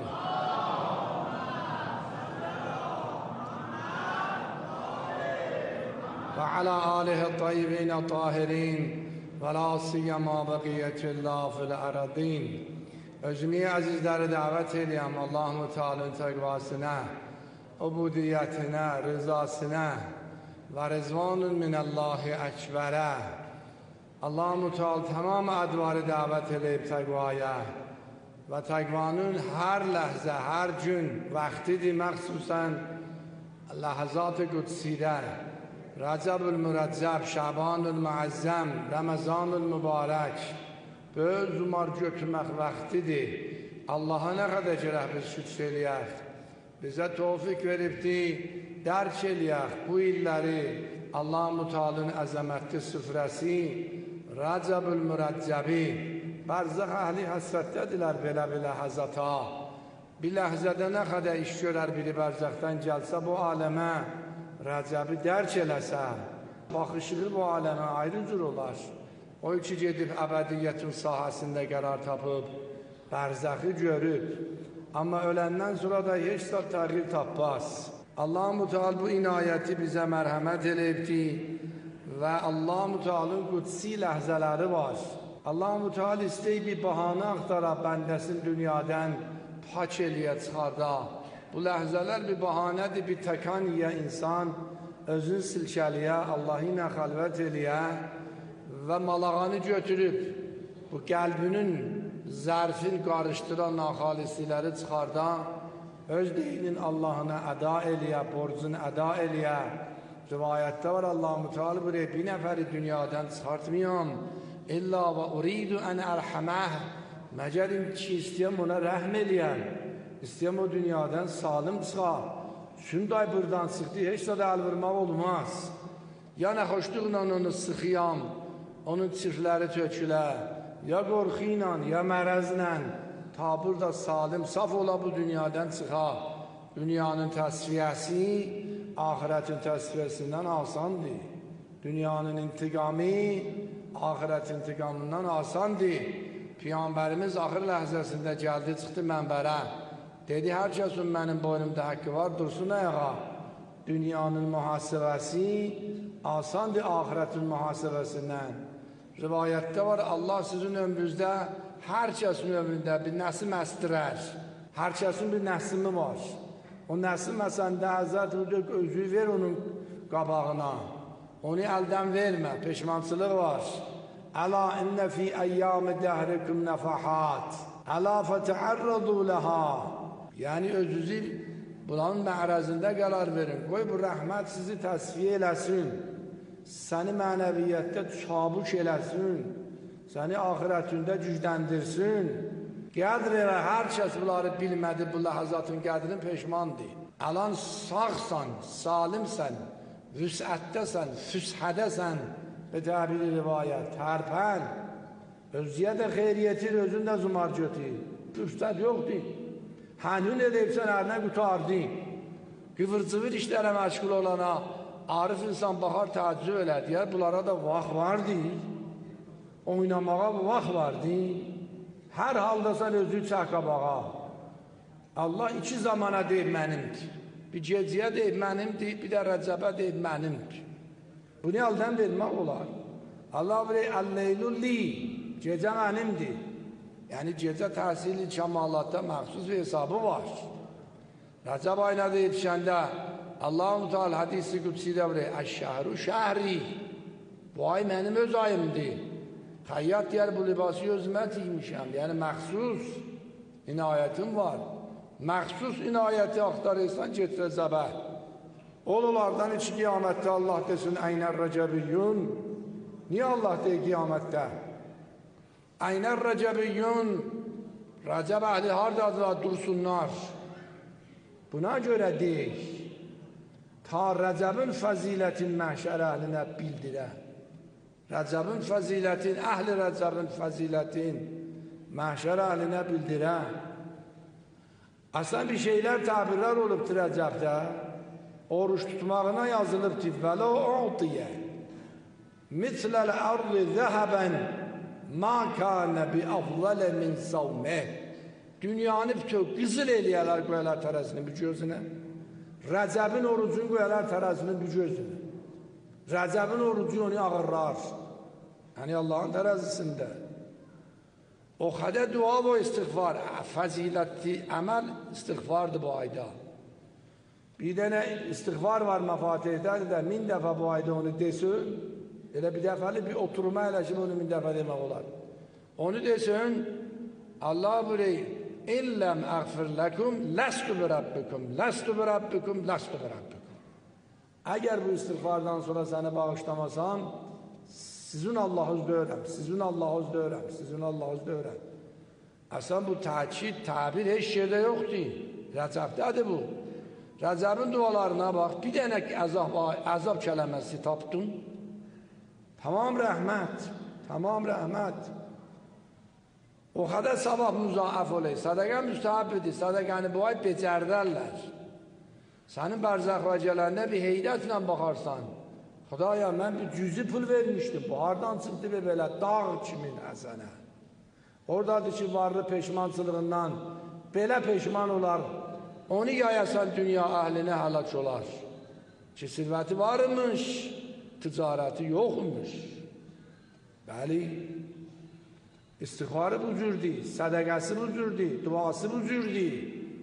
وعلى آله الطيبين الطاهرين ولا سيما بقية الله في الأرضين. Özümü azizləri dəvət edirəm Allah-u Teala'nın təqvasına, ubudiyyətinə, rızasına və rizvanun minəllahi əkbərə. Allah-u Teala tamam ədvarı dəvət edib təqvaya və təqvanın hər ləhzə, hər gün vaxtidir, məxsusən ləhzat-ı qudsidə. Rəcəbül mürəccəb, Şabanül müəzzəm, Ramazanül mübarək böyük zumar götürmək vaxtidir. Allaha nə qədər gərək biz şükür eləyək. Bizə tövfik veribdir, dərk eləyək bu illəri Allah-u Teala'nın əzəmətli süfrəsi Rəcəbül mürəccəbi. Bərzəx əhli həsrətdədirlər belə-belə həzata. Bir ləhzədə nə qədər iş görər biri bərzəxdən gəlsə bu aləmə Rəcəbi dərk eləsə, baxışığı bu aləmə ayrı cür olar. O ki gedib əbədiyyətin sahəsində qərar tapıb, bərzəxi görüb. Amma öləndən sonra da heç də təğyir tapmaz. Allah-u Teala bu inayəti bizə mərhəmət eləyibdir və Allah-u Teala'nın qudsi ləhzələri var. Allah-u Teala istəyib bir bahanə axtarab bəndəsin dünyadan pak eləyə çıxarda. Bu ləhzələr bir bahanədir, bir təkaniyə insan özünü silkəliyə, Allahı ilə xəlvət eləyə və malağanı götürüb bu qəlbinin zərfin qarışdıran naxalisiləri çıxarda, öz deyinin Allahına əda eləyə, borcunu əda eləyə. Rivayətdə var Allah-u Teala buraya bir nəfəri dünyadan çıxartmayam. İlla və uridu ən ərhəməh. Məcərim ki, istəyəm ona rəhm eləyəm. İstəyəm o dünyadan salim çıxa. Şunday buradan çıxdı, heç də əl vurmaq olmaz. Ya nə xoşluqla onu sıxıyam, onun çirkləri tökülə ya qorxu ilə, ya mərəzlə ta burada salim, saf ola bu dünyadan çıxa. Dünyanın təsfiyyəsi ahiretin təsfiyyəsindən asandır. Dünyanın intiqamı ahiret intiqamından asandır. Peyğəmbərimiz axır ləhzəsində gəldi, çıxdı mənbərə. Dedi, hər kəsin mənim boynumda haqqı var, dursun ayağa. Dünyanın mühasibəsi asandır ahiretin mühasibəsindən. Rivayətdə var, Allah sizin ömrünüzdə hər kəsin ömründə bir nəsim əstirər. Hər kəsin bir nəsimi var. O nəsim məsələndə Həzrət Rüdük özü ver onun qabağına. Onu əldən vermə, peşmançılıq var. Əla innə fi əyyam-ı dəhrikum nəfəhat. Əla fətəərrədu ləhə. Yəni özünüzü bunların mə'rəzində qərar verin. Qoy bu rəhmət sizi təsfiyə eləsin. Səni mənəviyyətdə çabuş eləsin. Səni ahirətində gücləndirsin. Qədr elə, hər kəs bunları bilmədi, bu ləhazatın qədrini peşmandır. Əlan sağsan, salimsən, vüsətdəsən, füshədəsən, be təbiri rivayət, tərpən. Özüyə də xeyriyyətir, özün də zumar götür. Fürsət yoxdur. Hənun edibsən, ərinə qutardın. Qıvır-cıvır işlərə məşğul olana, arif insan baxar, təəccüb elə, deyər, bunlara da vaxt vardır. Oynamağa vaxt vardır. Hər halda sən özü çək qabağa. Allah iki zamana deyib mənimdir. Bir geciyə deyib mənimdir, bir də rəcəbə deyib mənimdir. Bunu əldən vermək olar. Allah bilir, əl-leylulli, gecə mənimdir. Yəni gecə təhsili kəmalatda məxsus bir hesabı var. Rəcəb ayına da yetişəndə Allah-u Teala hədisi qüdsidə bilir, əş-şəhru şəhri, bu ay mənim öz ayımdır. Xəyyat deyər, bu libası özümə tiymişəm. Yəni məxsus inayətim var. Məxsus inayəti axtarırsan, get rəcəbə. Olulardan içi qiyamətdə Allah desin, əynər rəcəbiyyun. Niyə Allah deyir qiyamətdə? Əynər rəcəbiyyun, rəcəb əhli haradadırlar, dursunlar. Buna görə deyir, ta rəcəbin fəzilətin məhşər əhlinə bildirə. Rəcəbin fəzilətin, əhl-i rəcəbin fəzilətin məhşər əhlinə bildirə. Əslən bir şeylər, təbirlər olubdur Rəcəbdə. Oruç tutmağına yazılıbdır. Vələ u'tiyə misləl ərzi zəhəbən ma kənə bi afzalə min savmeh. Dünyanı bütün qızıl eləyərlər, qoyarlar tərəzinin bir gözünə. Rəcəbin orucunu qoyarlar tərəzinin bir gözünə. Rəcəbin orucu onu ağırlar. Yəni Allahın tərəzisində. O xədə dua və istiğfar, fəzilətli əməl istiğfardır bu ayda. Bir dənə istiğfar var məfatihdə də min dəfə bu ayda onu desin, elə bir dəfəli bir oturma eləşib onu min dəfə demək olar. Onu desin, Allah buyuruyor, İlləm əğfir ləkum, ləstu bi Rabbikum, ləstu bi Rabbikum, ləstu bi Rabbikum. Əgər bu istiğfardan sonra səni bağışlamasam, sizin Allah'ız döyürəm, sizin Allah'ız döyürəm, sizin Allah'ız döyürəm. Əslən bu təkid, təbir heç yerdə yoxdur. Rəcəbdədir bu. Rəcəbin dualarına bax, bir dənə əzab, əzab kələməsi tapdın. Tamam rəhmət, tamam rəhmət. O qədər savab müzaaf olayı, sədəqə müstəhəbbidir, sədəqəni bu ay becərdərlər. Sənin bərzəxvə gələndə bir heydətlə baxarsan, Xudaya, mən bir cüzi pul vermişdim, bu hardan çıxdı və belə dağ kimin həsənə. Oradadır ki, varlı peşmançılığından belə peşman olar, onu yayasan dünya əhlinə həlak olar. Ki, sirvəti varmış, ticarəti yoxmuş. Bəli, istiğfarı bu cürdür, sədəqəsi bu cürdür, duası bu cürdür.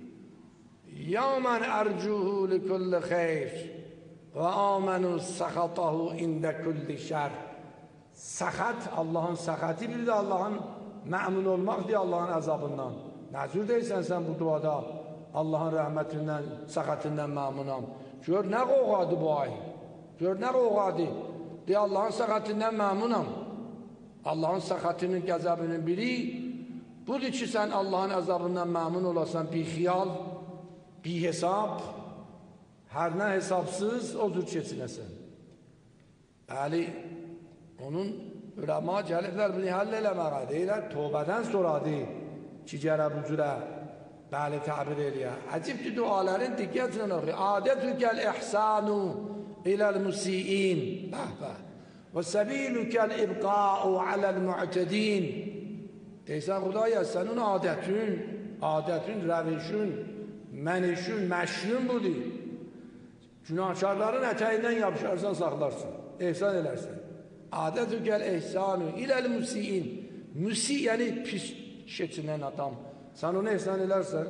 Ya mən ərcuhu li kulli xeyr və amenu səxatahu ində kulli şər. Səxat, Allahın səxati bir də Allahın məmun olmaq deyə Allahın əzabından. Nəzür deyirsən sən bu duada Allahın rəhmətindən, səxatindən məmunam. Gör nə qoğadı bu ay. Gör nə qoğadı. Deyə Allahın səxatindən məmunam. Allahın səxatinin qəzəbinin biri budur ki, sən Allahın əzabından məmun olasan bir xiyal, bir hesab, hər nə hesabsız o cür keçinəsən. Bəli, onun Ülema gəliblər bunu həll eləməyə deyirlər, tövbədən soradı ki, gərək bu cürə bəli təbir eləyə. Əcibdir duaların diqqətlə oxuyor. Adətükəl ihsanu iləl musiin. Bəh bəh. Və səbilükəl ibqa'u aləl mu'tədin. Deysən, Xudaya, sənin adətin, adətin, rəvişün, mənişün, məşrün budur. Günahkarların ətəyindən yapışarsan, saxlarsın, ehsan elərsən. Adətükəl ihsanu iləl musiin. Musi, yəni pis keçinən adam. Sən onu ehsan elərsən,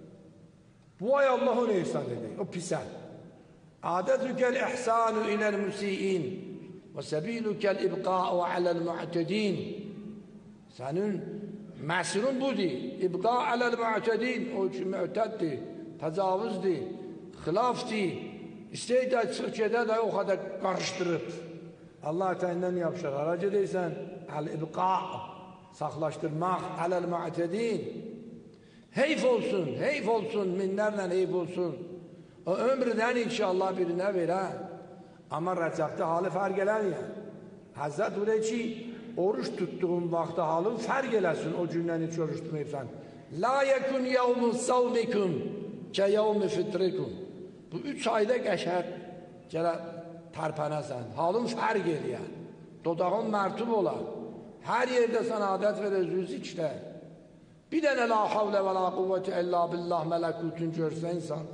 bu ay Allah onu ehsan edək, o pisən. Adətükəl ihsanu iləl musiin və səbilükəl ibqa'u aləl mu'tədin. Sənin məsrun budur, ibqa aləl mu'tədin, o ki mü'təddir, təcavüzdür, xilafdır, istəydə çıx gedə də o qədər qarışdırıb. Allah ətəyindən yapışır, aracı deysən, əl-ibqa, saxlaşdırmaq, aləl mu'tədin. Heyf olsun, heyf olsun, minlərlə heyf olsun. O ömrdən inşallah birinə verə. Amma rəcəbdə halı fərq eləməyən. Həzrət öyle ki, oruç tuttuğun vaxtda halın fərq eləsin, o gündən hiç oruç tutmayıbsan. La yekun yevmun savmikum ke yevmi fitrikum. Bu üç ayda qəşər gələ tərpənəsən, halın fərq eləyən. Dodağın mərtub olan. Hər yerdə sən adət verər, yüz içdə. Bir dənə la havlə və la quvvətə illa billah mələkutun görsə insan.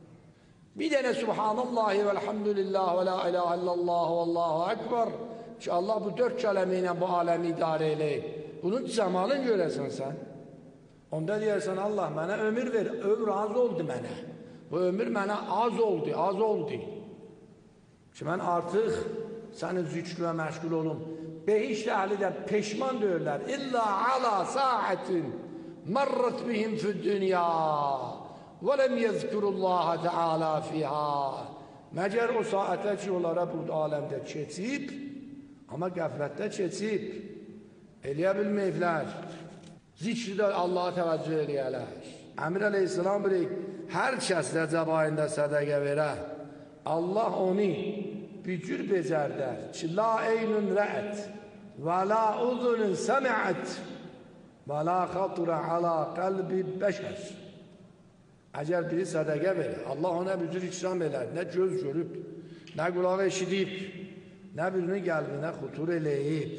Bir dənə subhanallahi və elhamdülillah və la ilahe illallah və allahu ekber. Ki Allah bu dört kələmi ilə bu aləmi idarə eləyib. Bunun zamanın görəsən sən. Onda deyərsən Allah mənə ömür ver, ömür az oldu mənə. Bu ömür mənə az oldu, az oldu. Ki mən artıq sənin zükrüyə məşğul olum. Behiş əhli də peşman deyirlər. İlla ala saatin marrat bihim fid dünya və ləm yezkurullaha teala fiha. Məgər o saətə ki, onlara bu aləmdə keçib, amma qəflətdə keçib, eləyə bilməyiblər. Zikri də Allaha təvəccüh eləyələr. Əmir əleyhissalam bilir, hər kəs Rəcəb ayında sədəqə verər, Allah onu bir cür becərdər ki, la eynun rəət və la uzunun səmiət və la xatura ala qəlbi bəşər. Əgər biri sədəqə verir, Allah ona bir cür ikram elər, nə göz görüb, nə qulağı eşidib, nə birinin qəlbinə xutur eləyib.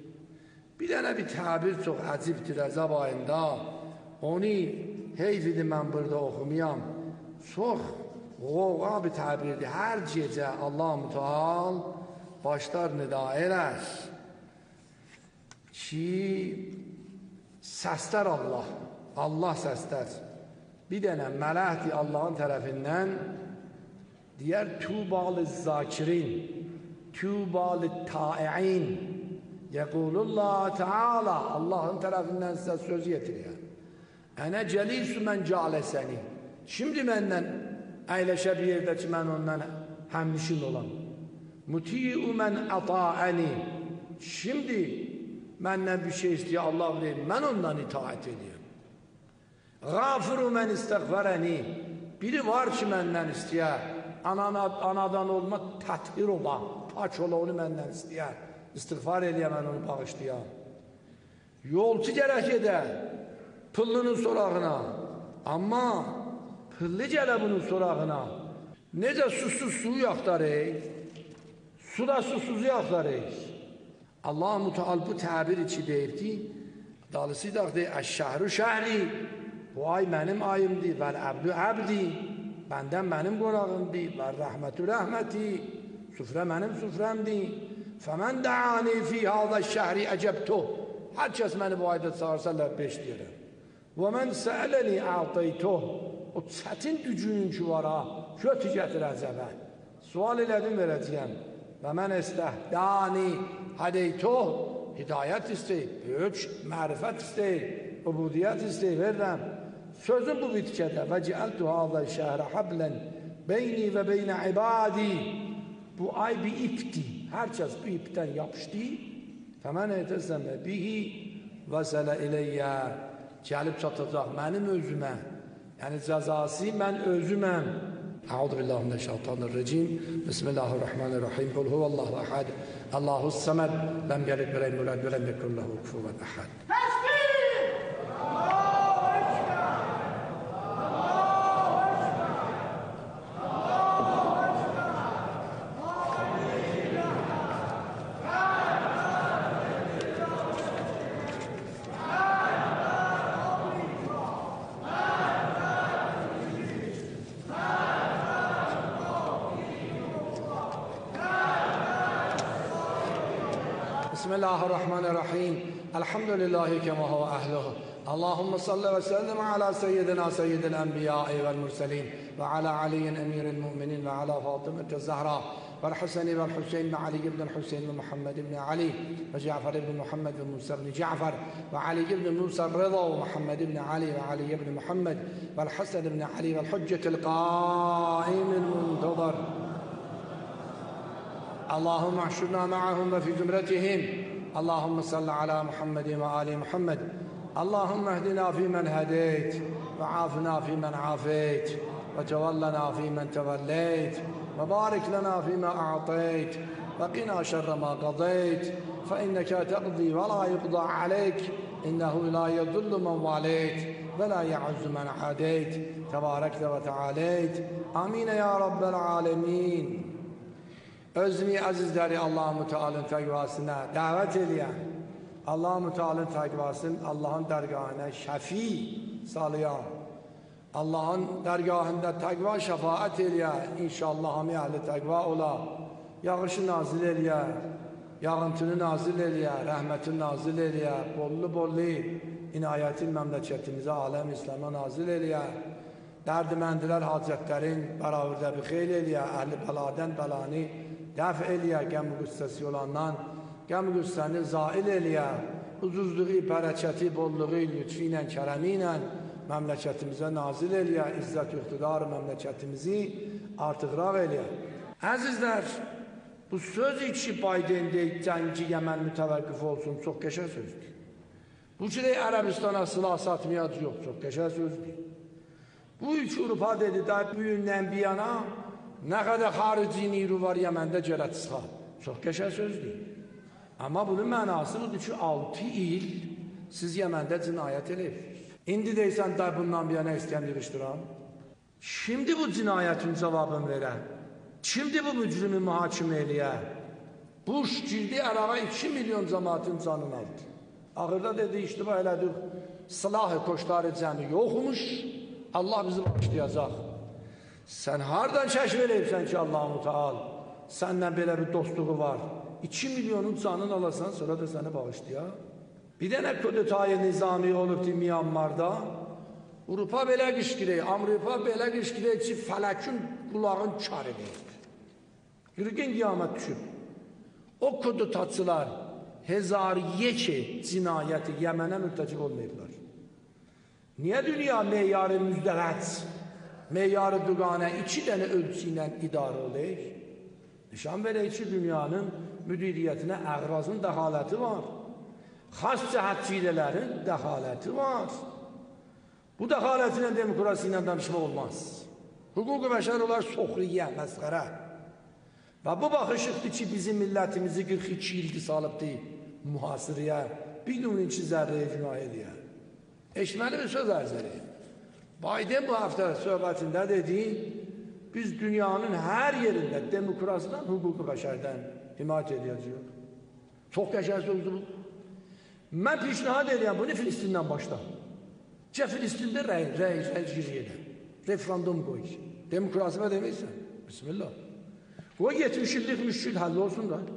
Bir dənə bir təbir çox əcibdir Rəcəb ayında, onu heyf idi mən burada oxumayam, çox qoğa bir təbirdir. Hər gecə Allah-u Müteal başlar nida elər ki, səslər Allah, Allah səslər. Bir dənə mələkdir Allahın tərəfindən, deyər, tubalı zakirin, tubalı tai'in, yəqulullah Teala, Allahın tərəfindən sizə söz yetirir. Ənə cəlisü mən cəaləsəni. Şimdi məndən əyləşə bir yerdə ki, mən ondan həmnişin olan. Muti'u mən əta'əni. Şimdi məndən bir şey istəyir, Allah bilir, mən ondan itaət edirəm. Gafuru mən istəğfərəni. Biri var ki, məndən istəyər, anadan olma təthir olan, paç ola onu məndən istəyər, istiğfar eləyə mən onu bağışlayam. Yolçu gərək edər pıllının sorağına, amma pıllı gələ bunun sorağına. Necə susuz suyu yaxdarır, su da susuzu yaxdarır. Allah-u Müteal bu təbir içi deyir ki, dalısı da deyir, əş-şəhru şəhri, bu ay mənim ayımdır, vəl-əbdü əbdi, bəndən mənim qonağımdır, vəl-rəhmətü rəhməti, süfrə mənim süfrəmdir, fəmən dəani fi hâzə şəhri əcəbtuh, hər kəs məni bu ayda çağırsa ləbbeş deyirəm. Və mən səələni ətəytuh, o çətin gücünün ki var ha, götü gətir Rəcəbə, sual elədim verəcəyəm, və mən istəhdani hədəytuh, hidayət istəyib, böyük mərifət istəyib, ubudiyyət istəyib, verirəm. Sözüm bu bitkədə və cəəltü hâzə şəhrə hablən beyni və beynə ibadi. Bu ay bir ipdi. Hər kəs bu ipdən yapışdı. Fəmən etəsəmə bihi və sələ iləyyə. Gəlib çatacaq mənim özümə. Yəni cəzası mən özüməm. أعوذ بالله من الشيطان الرجيم بسم الله الرحمن الرحيم قل هو الله أحد الله الصمد لم يلد ولم يولد ولم يكن له كفوا أحد. بسم الله الرحمن الرحيم الحمد لله كما هو أهله اللهم صل وسلم على سيدنا سيد الأنبياء والمرسلين وعلى علي أمير المؤمنين وعلى فاطمة الزهراء والحسن والحسين وعلي بن الحسين ومحمد بن علي وجعفر بن محمد وموسى بن جعفر وعلي بن موسى الرضا ومحمد بن علي وعلي بن محمد والحسن بن علي والحجة القائم المنتظر اللهم احشرنا معهم وفي زمرتهم اللهم صل على محمد وآل محمد اللهم اهدنا فيمن هديت وعافنا فيمن عافيت وتولنا فيمن توليت وبارك لنا فيما أعطيت وقنا شر ما قضيت فإنك تقضي ولا يقضى عليك إنه لا يضل من واليت ولا يعز من عاديت تباركت وتعاليت آمين يا رب العالمين. Özmi azizleri Allah-u Teala'nın təqvasına dəvət edən, Allah-u Teala'nın təqvasını Allah'ın dərgahına şəfi salayan, Allah'ın dərgahında təqva şəfaət eləyər, inşallah hami əhli təqva ola, yağışı nazil eləyər, yağıntını nazil eləyər, rəhmətin nazil eləyər, bollu bollu inayətin məmləkətimizə, aləm İslam'a nazil eləyər, dərdiməndilər hacətlərin bəravürdə bir xeyl eləyər, əhli bəladən bəlani dəf eləyər, qəm qüssəsi olandan qəm qüssəni zail eləyər, uzuzluğu, bərəkəti, bolluğu, lütfi ilə, kərəmi ilə məmləkətimizə nazil eləyər, izzət iqtidar məmləkətimizi artıqraq eləyər. Əzizlər, bu söz ki Biden deyək, cəngi Yəmən mütəvəqqif olsun, çox qəşəng sözdür. Bu ki deyək, Ərəbistana silah satmayacaq yox, çox qəşəng sözdür. Bu üç Avrupa dedi, da bu gündən bir yana nə qədər xarici niru var Yəməndə gələt çıxar. Çox qəşəng sözdür. Amma bunun mənası budur ki, altı il siz Yəməndə cinayət edirsiniz. İndi deysən, da bundan bir yana istəyən yığışdıram. Şimdi bu cinayətin cavabını verən, şimdi bu mücrimi mühakimə eləyər. Bush girdi Əraqa iki milyon cəmaatın canını aldı. Ağırda dedi, iştiba elədik, silah-ı koştarı cəmi yoxmuş, Allah bizi başlayacaq. Sən hardan kəşf eləyibsən ki, Allah-u Teala səndən belə bir dostluğu var. iki milyonun canını alasan, sonra da səni bağışlayar. Bir dənə Kudütay-ı Nizami olubdu Myanmarda. Avrupa belə qışqırır, Avrupa belə qışqırır ki, fələkin qulağın kar edir. Qırğın qiyamət düşüb. O Kudütacılar hezariye ki cinayəti Yəmənə mürtəcib olmayıblar. Niyə dünya meyarı müzdərət, meyarı düqanə iki dənə ölçü ilə idarə olur? Nişan verək ki, dünyanın müdiriyyətinə əğrazın dəxaləti var. Xas cəhətçilələrin dəxaləti var. Bu dəxaləti ilə demokrasi ilə danışma olmaz. Hüquq-u bəşər olar soxriyə, məsxərə. Və bu baxışıqdır ki, bizim millətimizi qırx iki ilki salıbdır mühasirəyə, bidun iki zərrəyə günah edir. Eşməli bir söz ərz edir. Biden bu həftə söhbətində dedi, biz dünyanın hər yerində demokrasidən, hüquq-u bəşərdən himayət edəcəyik. Çox qəşəng sözdür bu. Mən pişnahad edirəm, bunu Filistindən başla. Cə Filistində rəy, rəy, rəy giriyə də. Referandum qoy. Demokrasiyyə deməksən. Bismillah. Qoy yetmiş illik müşkül həll olsun da.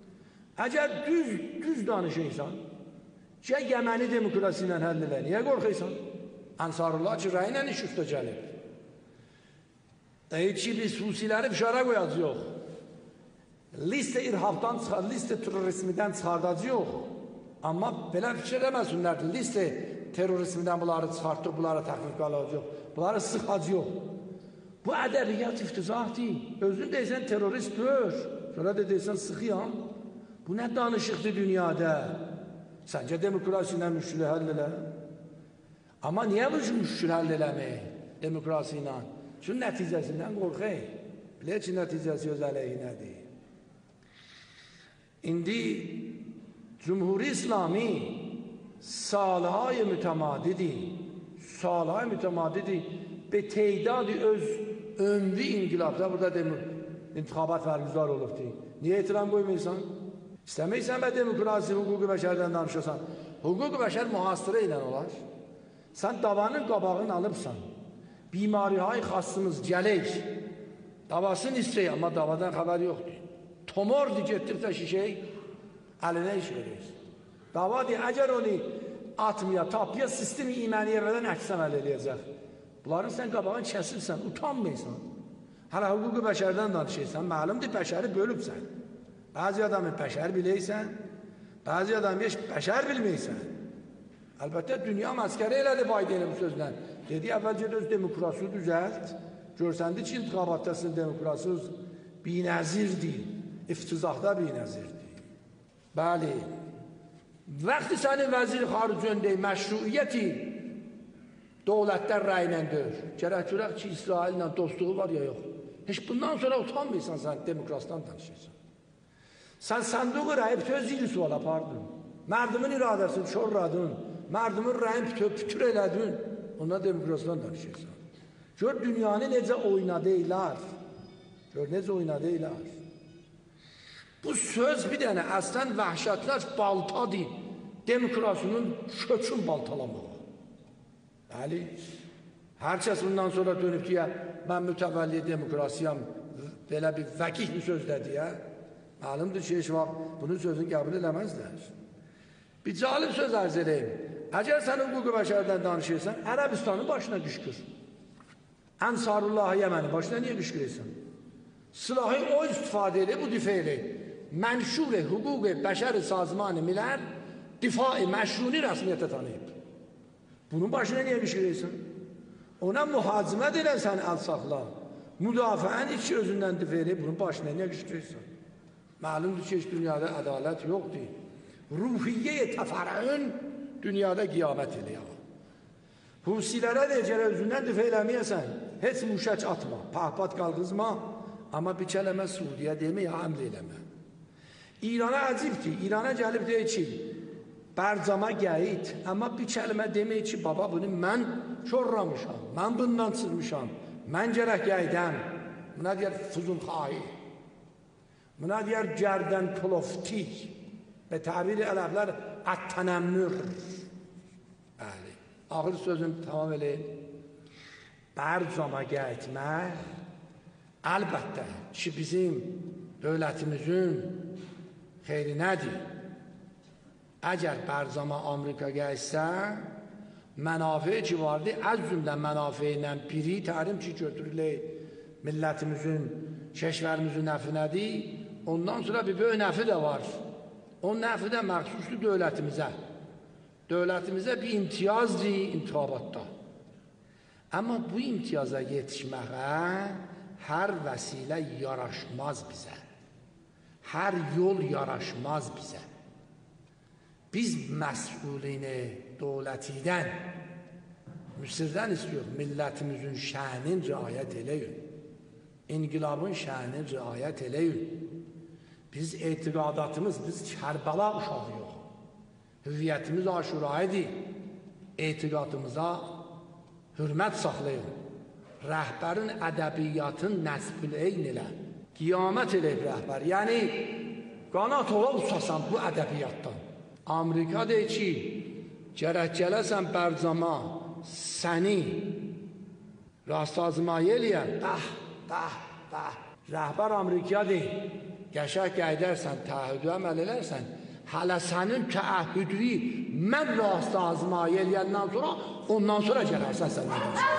Əgər düz, düz danışıysan, cə Yəməni demokrasi ilə həll elə. Niyə qorxuysan? Ənsarullah ki, rəylə iş üstə gəlib. Deyir ki, biz Husiləri fişara qoyacaq. Listə irhabdan çıxar, listə terrorizmidən çıxardacaq. Amma belə fikir eləməsinlər, listə terrorizmidən bunları çıxartdıq, bunları təxfiq qalacaq, bunları sıxacaq. Bu ədəbiyyat iftizahdır. Özün deysən terrorist dör, sonra da deysən sıxıyam. Bu nə danışıqdır dünyada? Səncə demokrasi ilə müşkülü həll elə? Amma niyə bu müşkül həll eləmək demokrasi ilə? Çünki nəticəsindən qorxayım. Bilə ki, nəticəsi öz əleyhinədir. İndi Cumhuri İslami salهای mütəmadidi, salهای mütəmadidi به تعداد öz ömrü inqilabda burada demir, intixabat vergüzar olubdur. Niyə etiram qoymayırsan? İstəməysən və demokrasi, hüquqi bəşərdən danışırsan. Hüquqi bəşər mühasirə ilə olar. Sən davanın qabağını alıbsan. Bimarihay xastımız gələk. Davasını istəyək, amma davadan xəbər yoxdur. Tomordur getdirsə şişək, əlinə iş verir. Dava deyir, əgər onu atmaya, tapıya, sistemi imaniyə verən əks əməl eləyəcək. Bunların sən qabağını kəsirsən, utanmayırsan. Hələ hüquqi bəşərdən danışırsan, məlumdur, bəşəri bölübsən. Bəzi adamı bəşər biləysən, bəzi adamı heç bəşər bilməysən. Əlbəttə, dünya məskəri elədi Baydenin bu sözlə. Dedi, əvvəlcə öz demokrasiyonu düzəlt, görsəndi ki, intiqabatdasın demokrasiyonuz binəzirdir, iftizahda binəzirdir. Bəli, vaxtı sənin vəzir xaricində məşruiyyəti dövlətlər rəylə dör. Gərək görək ki, İsraillə dostluğu var ya yox. Heç bundan sonra utanmıysan sən demokrasiyadan danışırsan. Sən sandığı rəyib töz ili sual apardın. Mərdimin iradəsini çorradın. Mərdimin rəyib pütür elədin. Ondan demokrasiyadan danışırsan. Gör dünyanı necə oynadıylar. Gör necə oynadıylar. Bu söz bir dənə əslən vəhşətlər baltadır. Demokrasinin kökün baltalamağı. Bəli, hər kəs bundan sonra dönüb deyə, mən mütəvəlli demokrasiyam, belə bir vəkih bir söz də deyə, məlumdur ki, heç vaxt bunun sözünü qəbul eləməzlər. Bir calib söz ərz edeyim. Əgər sən hüquqi bəşərdən danışırsan, Ərəbistanın başına qışqır. Ənsarullah Yəmənin başına niyə qışqırırsan? Silahı o istifadə edir, bu difə edir. Mənşur hüquqi bəşər sazmanı milər, difai məşruni rəsmiyyətə tanıyıb. Bunun başına niyə qışqırırsan? Ona mühacimət edən əl saxla. Müdafiən içi özündən difə edir, bunun başına niyə qışqırırsan? Məlumdur ki, heç dünyada ədalət yoxdur. Ruhiyyə təfərəün dünyada qiyamət eləyər. Husilərə deyəcək, özündən difə eləməyəsən, heç müşək atma, pahpat qalqızma, amma bir kələmə Suudiyə demək, əmr eləmə. İrana əcibdir, İrana gəlib deyək ki, Bərzama gəlid, amma bir kəlmə demək ki, baba bunu mən çorramışam, mən bundan çıxmışam, mən gərək gəydəm. Buna deyər fuzulxahi, buna deyər gərdən puloftik, və təbir ələflər ət-tənəmmür. Bəli, axır sözüm tamam eləyim. Bərzama gəlmək, əlbəttə ki, bizim dövlətimizin xeyri nədir? Əgər Bərzama Amerika gəlsə, mənafe ki vardı, az cümlə mənafe ilə biri tərim ki götürülür, millətimizin, keşvərimizin nəfi nədir? Ondan sonra bir böyük nəfi də var. O nəfi də məxsusdur dövlətimizə. Dövlətimizə bir imtiyazdır intixabatda. Amma bu imtiyaza yetişməyə hər vəsilə yaraşmaz bizə. Hər yol yaraşmaz bizə. Biz məsulini dövlətidən, Müsirdən istiyoruz, millətimizin şənin riayət eləyin. İnqilabın şənin riayət eləyin. Biz etiqadatımız, biz Kərbəla uşağı yox. Hüviyyətimiz aşuraydır. Etiqadımıza hürmət saxlayın. Rəhbərin ədəbiyyatın nəsbül eyn elə. Qiyamət eləyib rəhbər. Yəni, qanat ola usasan bu ədəbiyyatdan. Amerika deyir ki, gərək gələsən Bərzama, səni rastazmayı eləyən, bəh, bəh, bəh. Rəhbər Amerika deyir, qəşək qədərsən, təəhüdü əməl elərsən, hələ sənin təəhüdüyü mən rastazmayı eləyəndən sonra, ondan sonra gələrsən sən nədən.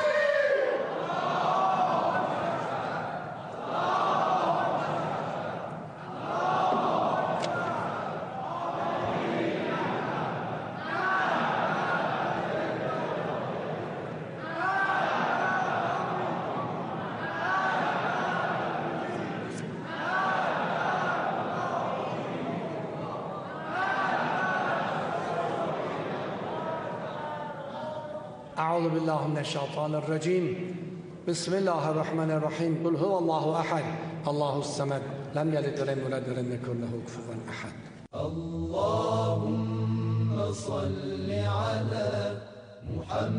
أعوذ بالله من الشيطان الرجيم بسم الله الرحمن الرحیم قل هو الله احد الله الصمد لم یلد ولم یولد ولم یکن له کفوا احد. اللهم صل على محمد